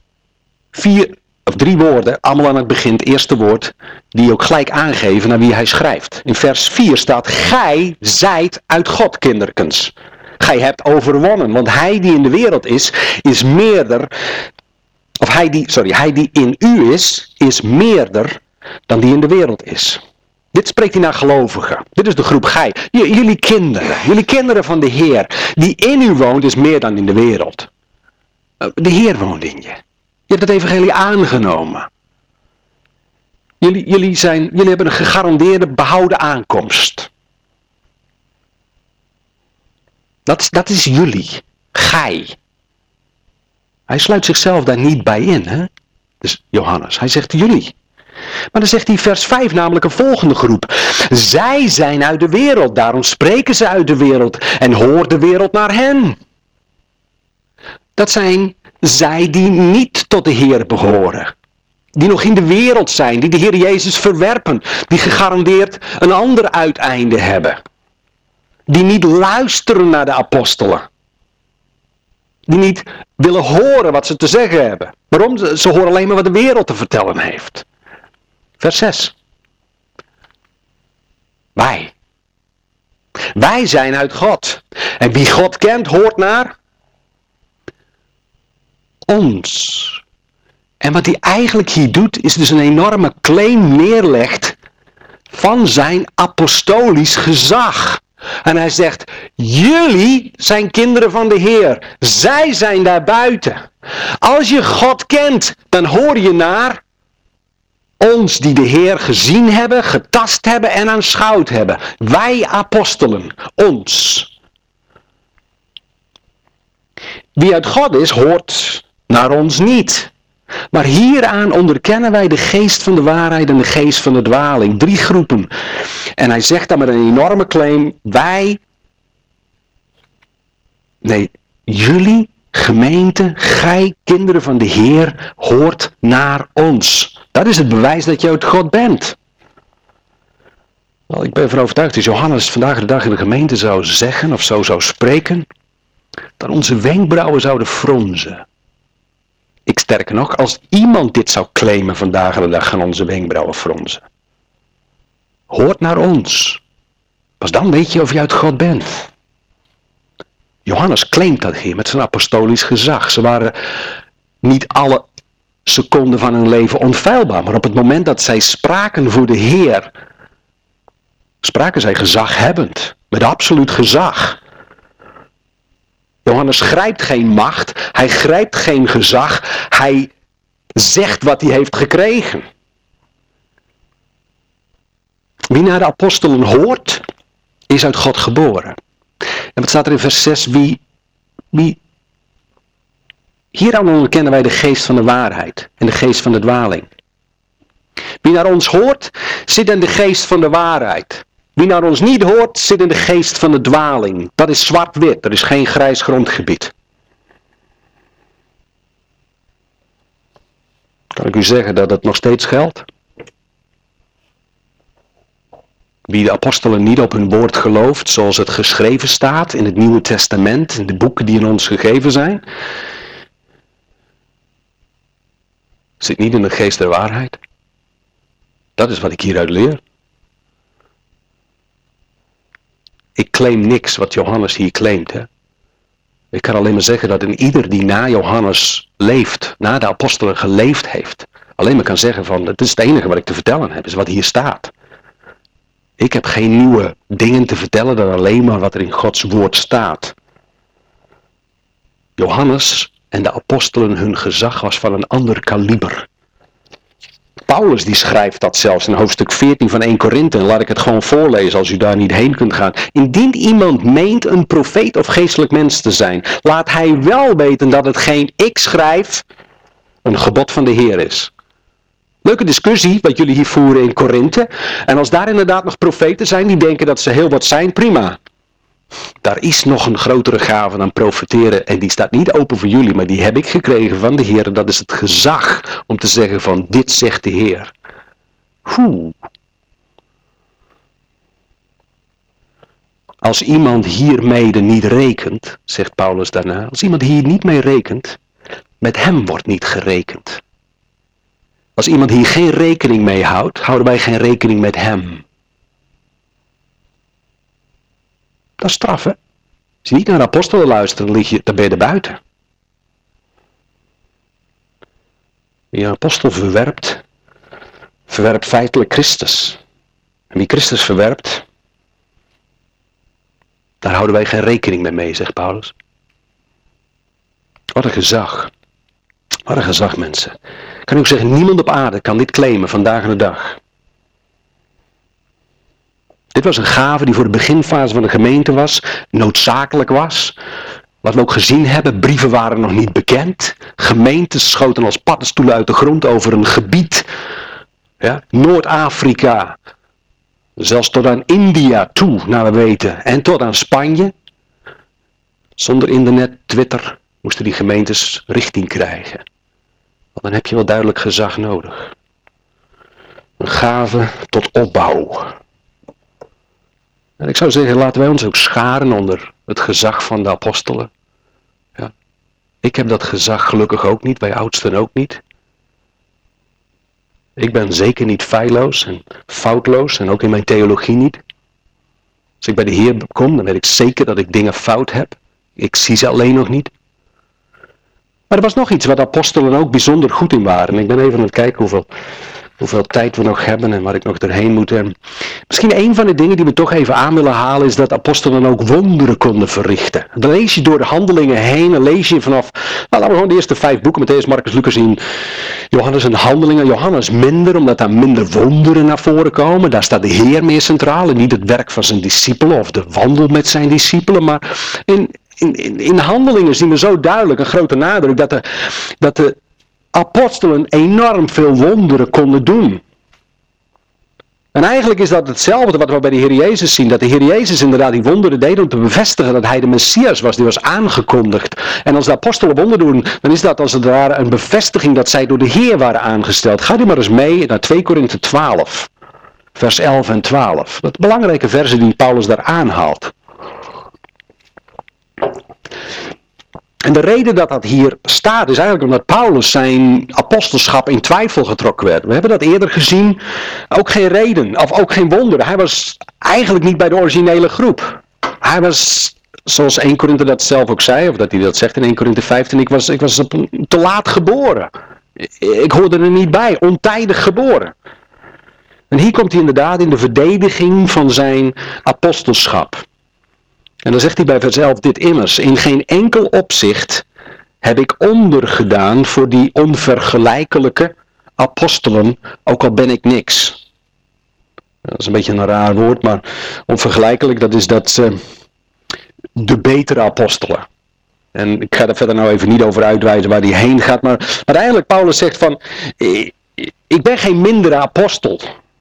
[SPEAKER 1] 3 woorden, allemaal aan het begin, het eerste woord, die ook gelijk aangeven naar wie hij schrijft. In vers 4 staat, gij zijt uit God, kinderkens. Gij hebt overwonnen, want hij die in de wereld is meerder, of hij die in u is meerder dan die in de wereld is. Dit spreekt hij naar gelovigen. Dit is de groep gij. Jullie kinderen van de Heer, die in u woont, is meer dan in de wereld. De Heer woont in je. Je hebt het evangelie aangenomen. Jullie hebben een gegarandeerde behouden aankomst. Dat is jullie. Gij. Hij sluit zichzelf daar niet bij in. Hè? Dus Johannes, hij zegt jullie. Maar dan zegt hij vers 5 namelijk een volgende groep. Zij zijn uit de wereld, daarom spreken ze uit de wereld en hoort de wereld naar hen. Dat zijn zij die niet tot de Heer behoren. Die nog in de wereld zijn, die de Heer Jezus verwerpen. Die gegarandeerd een ander uiteinde hebben. Die niet luisteren naar de apostelen. Die niet willen horen wat ze te zeggen hebben. Waarom? Ze horen alleen maar wat de wereld te vertellen heeft. Vers 6. Wij zijn uit God. En wie God kent, hoort naar ons. En wat hij eigenlijk hier doet, is dus een enorme claim neerlegt van zijn apostolisch gezag. En hij zegt, jullie zijn kinderen van de Heer. Zij zijn daar buiten. Als je God kent, dan hoor je naar ons die de Heer gezien hebben, getast hebben en aanschouwd hebben. Wij apostelen, ons. Wie uit God is, hoort naar ons niet. Maar hieraan onderkennen wij de geest van de waarheid en de geest van de dwaling. 3 groepen. En hij zegt dan met een enorme claim, jullie gemeente, gij kinderen van de Heer, hoort naar ons. Dat is het bewijs dat je uit God bent. Wel, ik ben ervan overtuigd, als Johannes vandaag de dag in de gemeente zou zeggen, of zo zou spreken, dan onze wenkbrauwen zouden fronzen. Sterker nog, als iemand dit zou claimen vandaag de dag, gaan onze wenkbrauwen fronzen. Hoort naar ons. Pas dan weet je of je uit God bent. Johannes claimt dat hier met zijn apostolisch gezag. Ze waren niet alle seconden van hun leven onfeilbaar, maar op het moment dat zij spraken voor de Heer, spraken zij gezaghebbend, met absoluut gezag. Johannes grijpt geen macht, hij grijpt geen gezag, hij zegt wat hij heeft gekregen. Wie naar de apostelen hoort, is uit God geboren. En wat staat er in vers 6? Hieraan onderkennen wij de geest van de waarheid en de geest van de dwaling. Wie naar ons hoort, zit in de geest van de waarheid. Wie naar ons niet hoort, zit in de geest van de dwaling. Dat is zwart-wit, er is geen grijs grondgebied. Kan ik u zeggen dat het nog steeds geldt? Wie de apostelen niet op hun woord gelooft, zoals het geschreven staat in het Nieuwe Testament, in de boeken die in ons gegeven zijn, zit niet in de geest der waarheid. Dat is wat ik hieruit leer. Ik claim niks wat Johannes hier claimt. Hè? Ik kan alleen maar zeggen dat een ieder die na Johannes leeft, na de apostelen geleefd heeft, alleen maar kan zeggen van, het is het enige wat ik te vertellen heb, is wat hier staat. Ik heb geen nieuwe dingen te vertellen dan alleen maar wat er in Gods woord staat. Johannes en de apostelen, hun gezag was van een ander kaliber. Paulus die schrijft dat zelfs in hoofdstuk 14 van 1 Korinthe. En laat ik het gewoon voorlezen als u daar niet heen kunt gaan. Indien iemand meent een profeet of geestelijk mens te zijn, laat hij wel weten dat hetgeen ik schrijf een gebod van de Heer is. Leuke discussie wat jullie hier voeren in Korinthe. En als daar inderdaad nog profeten zijn die denken dat ze heel wat zijn, prima. Daar is nog een grotere gave dan profeteren en die staat niet open voor jullie, maar die heb ik gekregen van de Heer. Dat is het gezag om te zeggen van dit zegt de Heer. Als iemand hiermede niet rekent, zegt Paulus daarna, als iemand hier niet mee rekent, met hem wordt niet gerekend. Als iemand hier geen rekening mee houdt, houden wij geen rekening met hem. Dat is straf, hè? Als je niet naar de apostelen luistert, dan ben je er buiten. Wie een apostel verwerpt feitelijk Christus. En wie Christus verwerpt, daar houden wij geen rekening mee, zegt Paulus. Wat een gezag. Wat een gezag, mensen. Ik kan ook zeggen, niemand op aarde kan dit claimen vandaag aan de dag. Dit was een gave die voor de beginfase van de gemeente was, noodzakelijk was. Wat we ook gezien hebben, brieven waren nog niet bekend. Gemeentes schoten als paddenstoelen uit de grond over een gebied. Ja, Noord-Afrika, zelfs tot aan India toe, naar we weten. En tot aan Spanje. Zonder internet, Twitter, moesten die gemeentes richting krijgen. Want dan heb je wel duidelijk gezag nodig. Een gave tot opbouw. En ik zou zeggen, laten wij ons ook scharen onder het gezag van de apostelen. Ja. Ik heb dat gezag gelukkig ook niet, wij oudsten ook niet. Ik ben zeker niet feilloos en foutloos en ook in mijn theologie niet. Als ik bij de Heer kom, dan weet ik zeker dat ik dingen fout heb. Ik zie ze alleen nog niet. Maar er was nog iets waar de apostelen ook bijzonder goed in waren. En ik ben even aan het kijken hoeveel tijd we nog hebben en waar ik nog doorheen moet. En misschien een van de dingen die we toch even aan willen halen is dat apostelen ook wonderen konden verrichten. Dan lees je door de handelingen heen en lees je vanaf, laten we gewoon de eerste 5 boeken, Mattheüs, Marcus, Lucas in Johannes en Handelingen. Johannes minder, omdat daar minder wonderen naar voren komen. Daar staat de Heer meer centraal en niet het werk van zijn discipelen of de wandel met zijn discipelen. Maar in Handelingen zien we zo duidelijk een grote nadruk dat de apostelen enorm veel wonderen konden doen. En eigenlijk is dat hetzelfde wat we bij de Heer Jezus zien. Dat de Heer Jezus inderdaad die wonderen deed om te bevestigen dat hij de Messias was. Die was aangekondigd. En als de apostelen wonderen doen, dan is dat als het ware een bevestiging dat zij door de Heer waren aangesteld. Ga u maar eens mee naar 2 Korinthe 12. Vers 11 en 12. Dat belangrijke versen die Paulus daar aanhaalt. En de reden dat dat hier staat is eigenlijk omdat Paulus zijn apostelschap in twijfel getrokken werd. We hebben dat eerder gezien. Ook geen reden, of ook geen wonder. Hij was eigenlijk niet bij de originele groep. Hij was, zoals 1 Korinthe dat zelf ook zei, of dat hij dat zegt in 1 Korinthe 15, ik was te laat geboren. Ik hoorde er niet bij, ontijdig geboren. En hier komt hij inderdaad in de verdediging van zijn apostelschap. En dan zegt hij bij vers 11 dit immers. In geen enkel opzicht heb ik ondergedaan voor die onvergelijkelijke apostelen, ook al ben ik niks. Dat is een beetje een raar woord, maar onvergelijkelijk, dat is de betere apostelen. En ik ga er verder nou even niet over uitwijzen waar die heen gaat, maar eigenlijk Paulus zegt van, ik ben geen mindere apostel.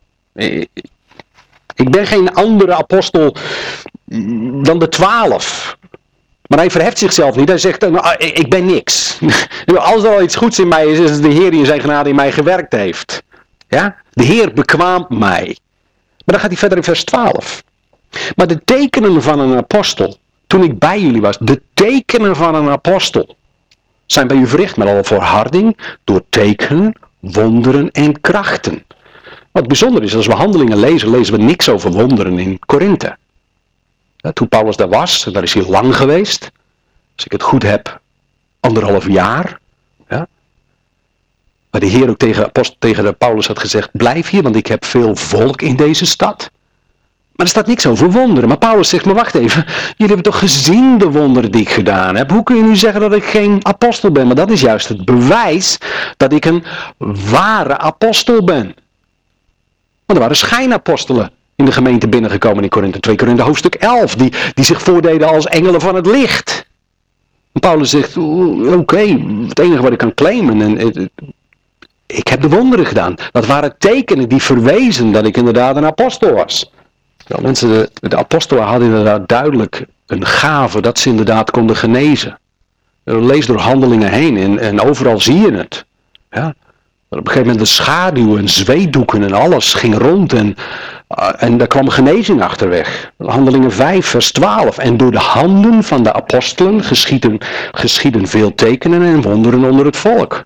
[SPEAKER 1] Ik ben geen andere apostel dan de 12. Maar hij verheft zichzelf niet. Hij zegt, ik ben niks. Als er al iets goeds in mij is, is het de Heer die in zijn genade in mij gewerkt heeft. Ja? De Heer bekwaamt mij. Maar dan gaat hij verder in vers 12. Maar de tekenen van een apostel, toen ik bij jullie was, de tekenen van een apostel zijn bij u verricht met alle volharding, door tekenen, wonderen en krachten. Wat bijzonder is, als we Handelingen lezen, lezen we niks over wonderen in Korinthe. Toen Paulus daar was, en daar is hij lang geweest, als ik het goed heb, 1,5 jaar. Ja, waar de Heer ook tegen de Paulus had gezegd, blijf hier, want ik heb veel volk in deze stad. Maar er staat niks over wonderen. Maar Paulus zegt, maar wacht even, jullie hebben toch gezien de wonderen die ik gedaan heb? Hoe kun je nu zeggen dat ik geen apostel ben? Maar dat is juist het bewijs dat ik een ware apostel ben. Want er waren schijnapostelen in de gemeente binnengekomen in Korinthe. 2 Korinthe hoofdstuk 11, die zich voordeden als engelen van het licht. En Paulus zegt, oké, het enige wat ik kan claimen, en ik heb de wonderen gedaan. Dat waren tekenen die verwezen dat ik inderdaad een apostel was. Ja, mensen, de apostelen hadden inderdaad duidelijk een gave dat ze inderdaad konden genezen. Lees door Handelingen heen en overal zie je het. Ja. Op een gegeven moment de schaduw en zweetdoeken en alles ging rond en daar kwam genezing achterweg. Handelingen 5 vers 12. En door de handen van de apostelen geschieden veel tekenen en wonderen onder het volk.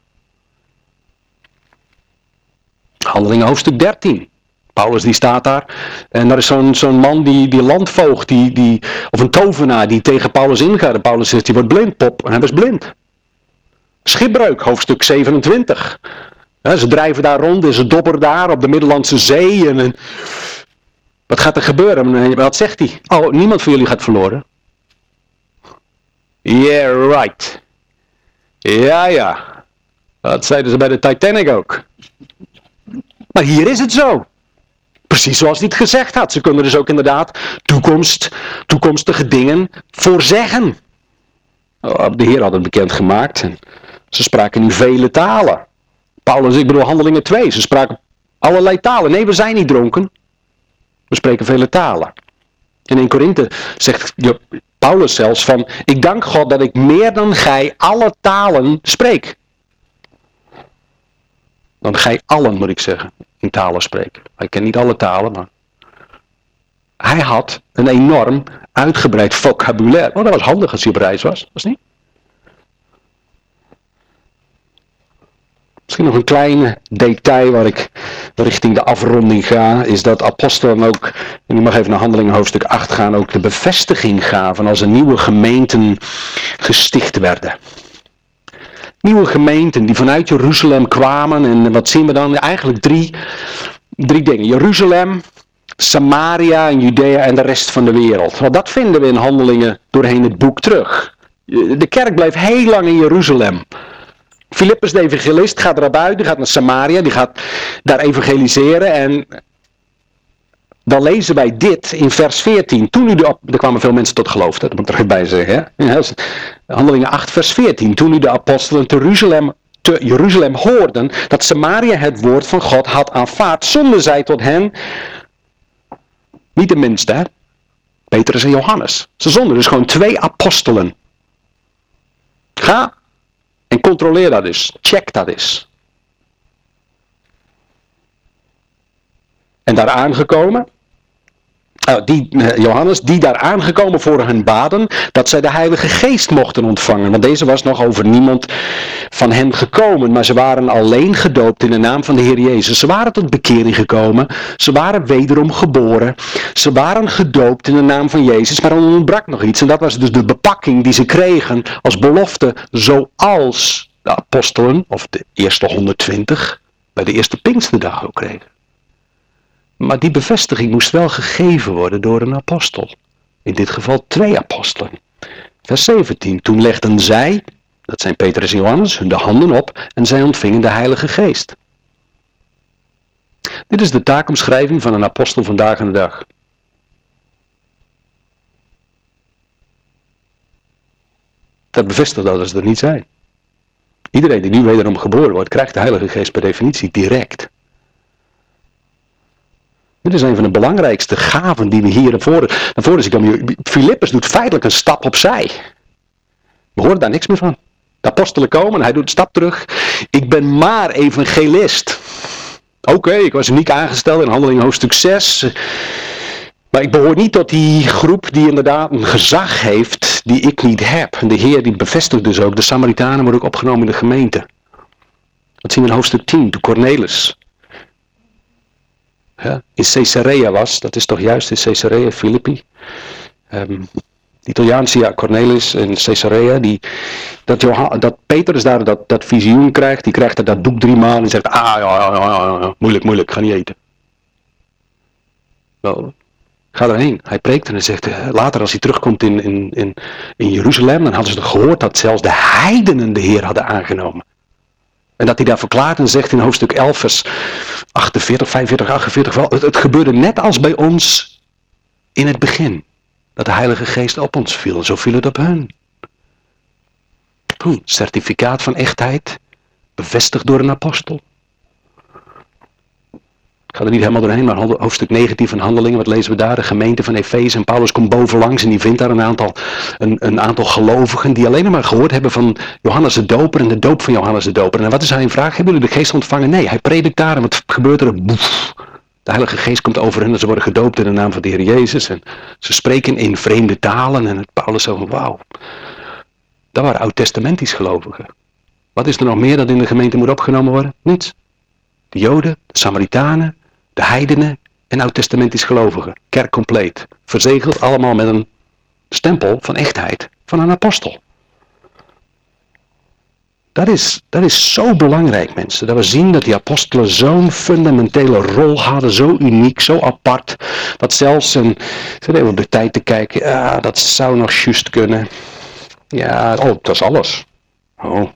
[SPEAKER 1] Handelingen hoofdstuk 13. Paulus die staat daar en daar is zo'n man die landvoogd, of een tovenaar die tegen Paulus ingaat. En Paulus zegt, je wordt blind, pop. En hij was blind. Schipbreuk, hoofdstuk 27. Ja, ze drijven daar rond en ze dobberen daar op de Middellandse Zee. En wat gaat er gebeuren? En wat zegt hij? Oh, niemand van jullie gaat verloren. Yeah, right. Ja. Dat zeiden ze bij de Titanic ook. Maar hier is het zo. Precies zoals hij het gezegd had. Ze kunnen dus ook inderdaad toekomstige dingen voorzeggen. De Heer had het bekendgemaakt. En ze spraken nu vele talen. Paulus, ik bedoel Handelingen 2. Ze spraken allerlei talen. Nee, we zijn niet dronken. We spreken vele talen. En in Korinthe zegt Paulus zelfs van, ik dank God dat ik meer dan gij alle talen spreek. Dan gij allen, moet ik zeggen, in talen spreken. Hij kent niet alle talen, maar hij had een enorm uitgebreid vocabulaire. Oh, dat was handig als hij op reis was, was niet? Misschien nog een klein detail waar ik richting de afronding ga, is dat apostelen ook, en u mag even naar Handelingen hoofdstuk 8 gaan, ook de bevestiging gaven als er nieuwe gemeenten gesticht werden. Nieuwe gemeenten die vanuit Jeruzalem kwamen en wat zien we dan? Eigenlijk drie dingen. Jeruzalem, Samaria en Judea en de rest van de wereld. Want dat vinden we in Handelingen doorheen het boek terug. De kerk bleef heel lang in Jeruzalem. Filippus de evangelist gaat erop uit, die gaat naar Samaria, die gaat daar evangeliseren en dan lezen wij dit in vers 14. Er kwamen veel mensen tot geloof, dat moet ik er even bij zeggen. Hè? Ja, Handelingen 8 vers 14. Toen nu de apostelen te Jeruzalem hoorden dat Samaria het woord van God had aanvaard, zonden zij tot hen, niet de minste, hè? Petrus en Johannes. Ze zonden dus gewoon 2 apostelen. Ga en controleer dat eens. Check dat eens. En daar aangekomen, Johannes, die daar aangekomen voor hun baden, dat zij de Heilige Geest mochten ontvangen. Want deze was nog over niemand van hen gekomen, maar ze waren alleen gedoopt in de naam van de Heer Jezus. Ze waren tot bekering gekomen, ze waren wederom geboren, ze waren gedoopt in de naam van Jezus, maar er ontbrak nog iets. En dat was dus de bepakking die ze kregen als belofte, zoals de apostelen, of de eerste 120, bij de eerste Pinksterdag ook kregen. Maar die bevestiging moest wel gegeven worden door een apostel. In dit geval 2 apostelen. Vers 17. Toen legden zij, dat zijn Petrus en Johannes, hun de handen op en zij ontvingen de Heilige Geest. Dit is de taakomschrijving van een apostel vandaag aan de dag. Dat bevestigt dat ze er niet zijn. Iedereen die nu wederom geboren wordt, krijgt de Heilige Geest per definitie direct. Dit is een van de belangrijkste gaven die we hier naar voren zien. Filippus doet feitelijk een stap opzij. We horen daar niks meer van. De apostelen komen en hij doet een stap terug. Ik ben maar evangelist. Oké, ik was uniek aangesteld in Handelingen hoofdstuk 6. Maar ik behoor niet tot die groep die inderdaad een gezag heeft die ik niet heb. En de Heer die bevestigt dus ook. De Samaritanen worden ook opgenomen in de gemeente. Dat zien we in hoofdstuk 10, de Cornelis. Ja, in Caesarea was, dat is toch juist in Caesarea Philippi. De Italiaanse Cornelis in Caesarea, dat Petrus daar dat visioen krijgt, die krijgt dat doek 3 maal en zegt, ja, moeilijk, ga niet eten. Wel, ga erheen. Hij preekt en hij zegt, later als hij terugkomt in Jeruzalem, dan hadden ze gehoord dat zelfs de heidenen de Heer hadden aangenomen. En dat hij daar verklaart en zegt in hoofdstuk 11 vers 48, 45, 48, het gebeurde net als bij ons in het begin. Dat de Heilige Geest op ons viel en zo viel het op hun. Certificaat van echtheid, bevestigd door een apostel. Ik ga er niet helemaal doorheen, maar hoofdstuk 19 van Handelingen, wat lezen we daar? De gemeente van Efeze. En Paulus komt bovenlangs en die vindt daar een aantal gelovigen die alleen maar gehoord hebben van Johannes de Doper en de doop van Johannes de Doper. En wat is hij in vraag? Hebben jullie de geest ontvangen? Nee, hij predikt daar en wat gebeurt er? Boef. De Heilige Geest komt over hen en ze worden gedoopt in de naam van de Heer Jezus. En ze spreken in vreemde talen en Paulus zo van wauw. Dat waren oud-testamentisch gelovigen. Wat is er nog meer dat in de gemeente moet opgenomen worden? Niets. De Joden, de Samaritanen, de heidenen en oud-testamentisch gelovigen. Kerk compleet. Verzegeld allemaal met een stempel van echtheid van een apostel. Dat is zo belangrijk, mensen. Dat we zien dat die apostelen zo'n fundamentele rol hadden. Zo uniek, zo apart. Dat zelfs, ik zit even op de tijd te kijken. Ja, dat zou nog juist kunnen. Ja, dat is alles. Oh.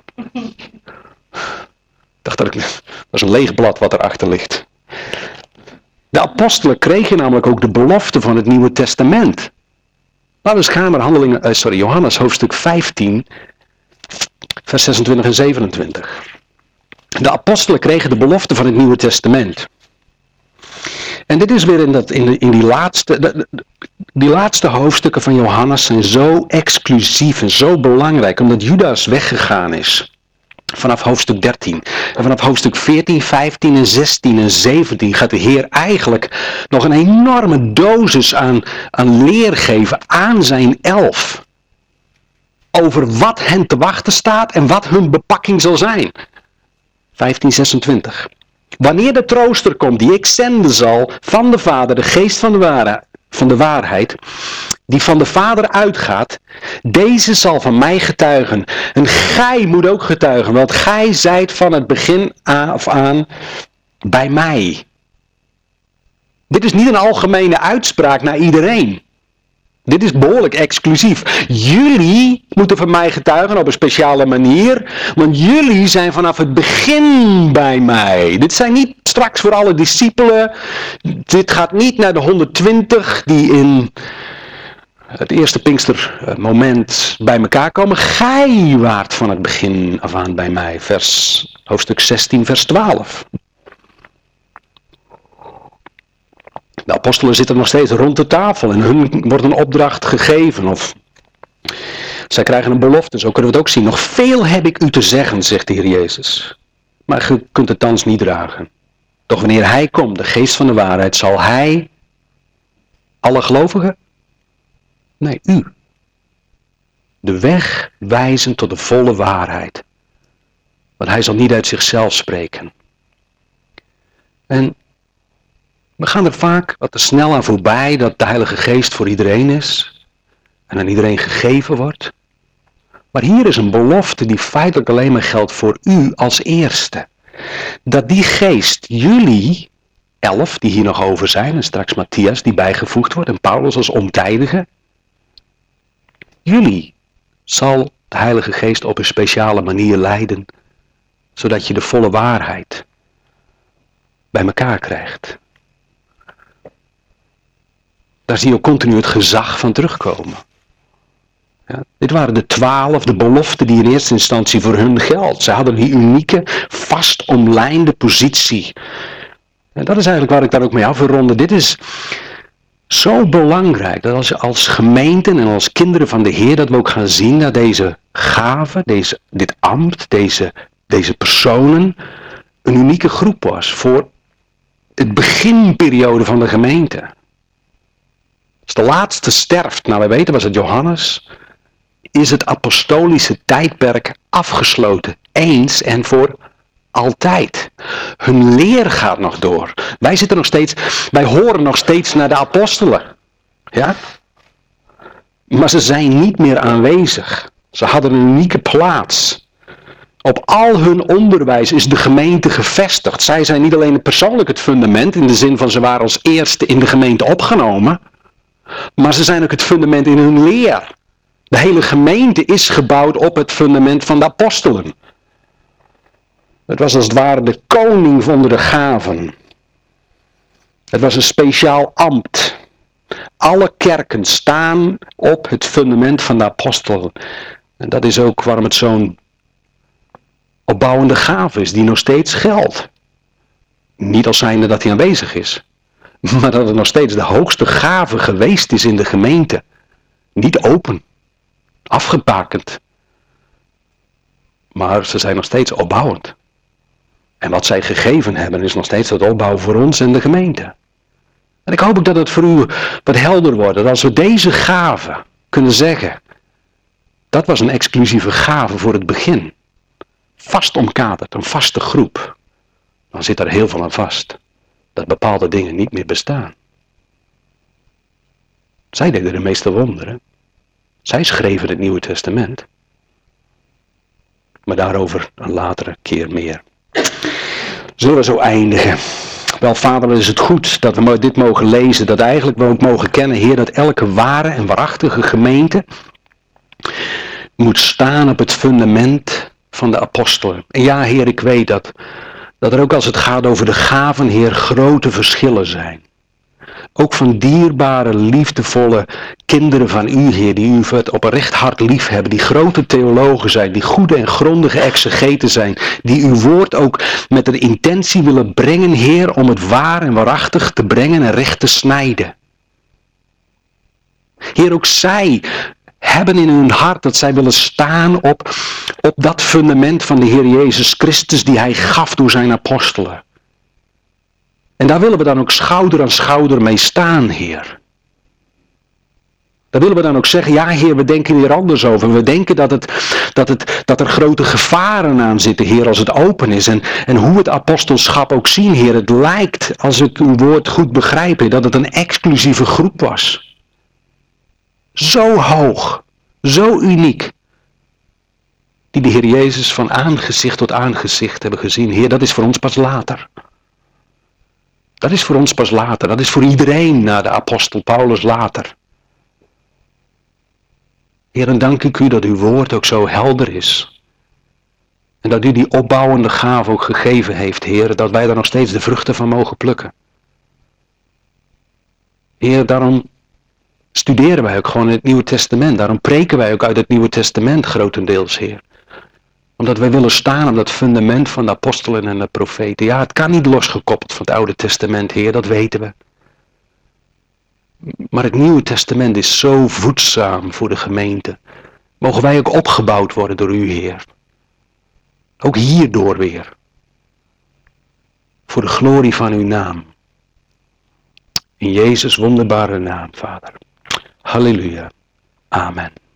[SPEAKER 1] Ik dacht dat is een leeg blad wat erachter ligt. De apostelen kregen namelijk ook de belofte van het Nieuwe Testament. Laten we eens gaan naar Johannes hoofdstuk 15, vers 26 en 27. De apostelen kregen de belofte van het Nieuwe Testament. En dit is weer in die laatste hoofdstukken van Johannes zijn zo exclusief en zo belangrijk, omdat Judas weggegaan is. Vanaf hoofdstuk 13. En vanaf hoofdstuk 14, 15 en 16 en 17 gaat de Heer eigenlijk nog een enorme dosis aan leer geven aan zijn 11. Over wat hen te wachten staat en wat hun bepakking zal zijn. 15:26. Wanneer de trooster komt die ik zenden zal van de Vader, de geest van de waarheid, die van de Vader uitgaat, deze zal van mij getuigen. En gij moet ook getuigen, want gij zijt van het begin af aan bij mij. Dit is niet een algemene uitspraak naar iedereen. Dit is behoorlijk exclusief. Jullie moeten van mij getuigen op een speciale manier, want jullie zijn vanaf het begin bij mij. Dit zijn niet straks voor alle discipelen. Dit gaat niet naar de 120 die in het eerste Pinkstermoment bij elkaar komen. Gij waart van het begin af aan bij mij. Hoofdstuk 16, vers 12. De apostelen zitten nog steeds rond de tafel en hun wordt een opdracht gegeven. Of zij krijgen een belofte, zo kunnen we het ook zien. Nog veel heb ik u te zeggen, zegt de Heer Jezus. Maar je kunt het thans niet dragen. Doch wanneer hij komt, de geest van de waarheid, zal hij alle gelovigen? Nee, u. De weg wijzen tot de volle waarheid. Want hij zal niet uit zichzelf spreken. En we gaan er vaak wat te snel aan voorbij dat de Heilige Geest voor iedereen is. En aan iedereen gegeven wordt. Maar hier is een belofte die feitelijk alleen maar geldt voor u als eerste. Dat die geest jullie, 11 die hier nog over zijn, en straks Matthias die bijgevoegd wordt en Paulus als ontijdige. Jullie zal de Heilige Geest op een speciale manier leiden. Zodat je de volle waarheid bij elkaar krijgt. Daar zie je ook continu het gezag van terugkomen. Ja, dit waren de 12, de beloften die in eerste instantie voor hun geldt. Ze hadden die unieke, vast omlijnde positie. En dat is eigenlijk waar ik daar ook mee af wil ronden. Dit is zo belangrijk dat als gemeenten en als kinderen van de Heer dat we ook gaan zien dat deze gave, dit ambt, deze personen een unieke groep was voor het beginperiode van de gemeente. Als de laatste sterft, nou wij weten was het Johannes, is het apostolische tijdperk afgesloten. Eens en voor altijd. Hun leer gaat nog door. Wij horen nog steeds naar de apostelen. Ja? Maar ze zijn niet meer aanwezig. Ze hadden een unieke plaats. Op al hun onderwijs is de gemeente gevestigd. Zij zijn niet alleen persoonlijk het fundament, in de zin van ze waren als eerste in de gemeente opgenomen. Maar ze zijn ook het fundament in hun leer. De hele gemeente is gebouwd op het fundament van de apostelen. Het was als het ware de koning onder de gaven. Het was een speciaal ambt. Alle kerken staan op het fundament van de apostelen. En dat is ook waarom het zo'n opbouwende gave is, die nog steeds geldt. Niet als zijnde dat hij aanwezig is. Maar dat het nog steeds de hoogste gave geweest is in de gemeente. Niet open. Afgebakend. Maar ze zijn nog steeds opbouwend. En wat zij gegeven hebben is nog steeds het opbouw voor ons en de gemeente. En ik hoop ook dat het voor u wat helder wordt. Dat als we deze gave kunnen zeggen. Dat was een exclusieve gave voor het begin. Vast omkaderd, een vaste groep. Dan zit er heel veel aan vast. Dat bepaalde dingen niet meer bestaan. Zij deden de meeste wonderen. Zij schreven het Nieuwe Testament. Maar daarover een latere keer meer. Zullen we zo eindigen? Wel, Vader, is het goed dat we dit mogen lezen. Dat eigenlijk we ook mogen kennen, Heer, dat elke ware en waarachtige gemeente moet staan op het fundament van de apostelen. En ja, Heer, ik weet dat er ook als het gaat over de gaven, Heer, grote verschillen zijn. Ook van dierbare, liefdevolle kinderen van u, Heer, die u het oprecht hart lief hebben, die grote theologen zijn, die goede en grondige exegeten zijn, die uw woord ook met de intentie willen brengen, Heer, om het waar en waarachtig te brengen en recht te snijden. Heer, ook zij hebben in hun hart dat zij willen staan op dat fundament van de Heer Jezus Christus die hij gaf door zijn apostelen. En daar willen we dan ook schouder aan schouder mee staan, Heer. Daar willen we dan ook zeggen, ja Heer, we denken hier anders over. We denken dat er grote gevaren aan zitten, Heer, als het open is. En hoe het apostelschap ook zien, Heer. Het lijkt, als ik uw woord goed begrijp, Heer, dat het een exclusieve groep was. Zo hoog, zo uniek. Die de Heer Jezus van aangezicht tot aangezicht hebben gezien. Heer, dat is voor ons pas later. Dat is voor ons pas later. Dat is voor iedereen na de apostel Paulus later. Heer, en dank ik u dat uw woord ook zo helder is. En dat u die opbouwende gave ook gegeven heeft, Heer, dat wij daar nog steeds de vruchten van mogen plukken. Heer, daarom studeren wij ook gewoon in het Nieuwe Testament. Daarom preken wij ook uit het Nieuwe Testament grotendeels, Heer. Omdat wij willen staan op dat fundament van de apostelen en de profeten. Ja, het kan niet losgekoppeld van het Oude Testament, Heer, dat weten we. Maar het Nieuwe Testament is zo voedzaam voor de gemeente. Mogen wij ook opgebouwd worden door u, Heer. Ook hierdoor weer. Voor de glorie van uw naam. In Jezus' wonderbare naam, Vader. Halleluja. Amen.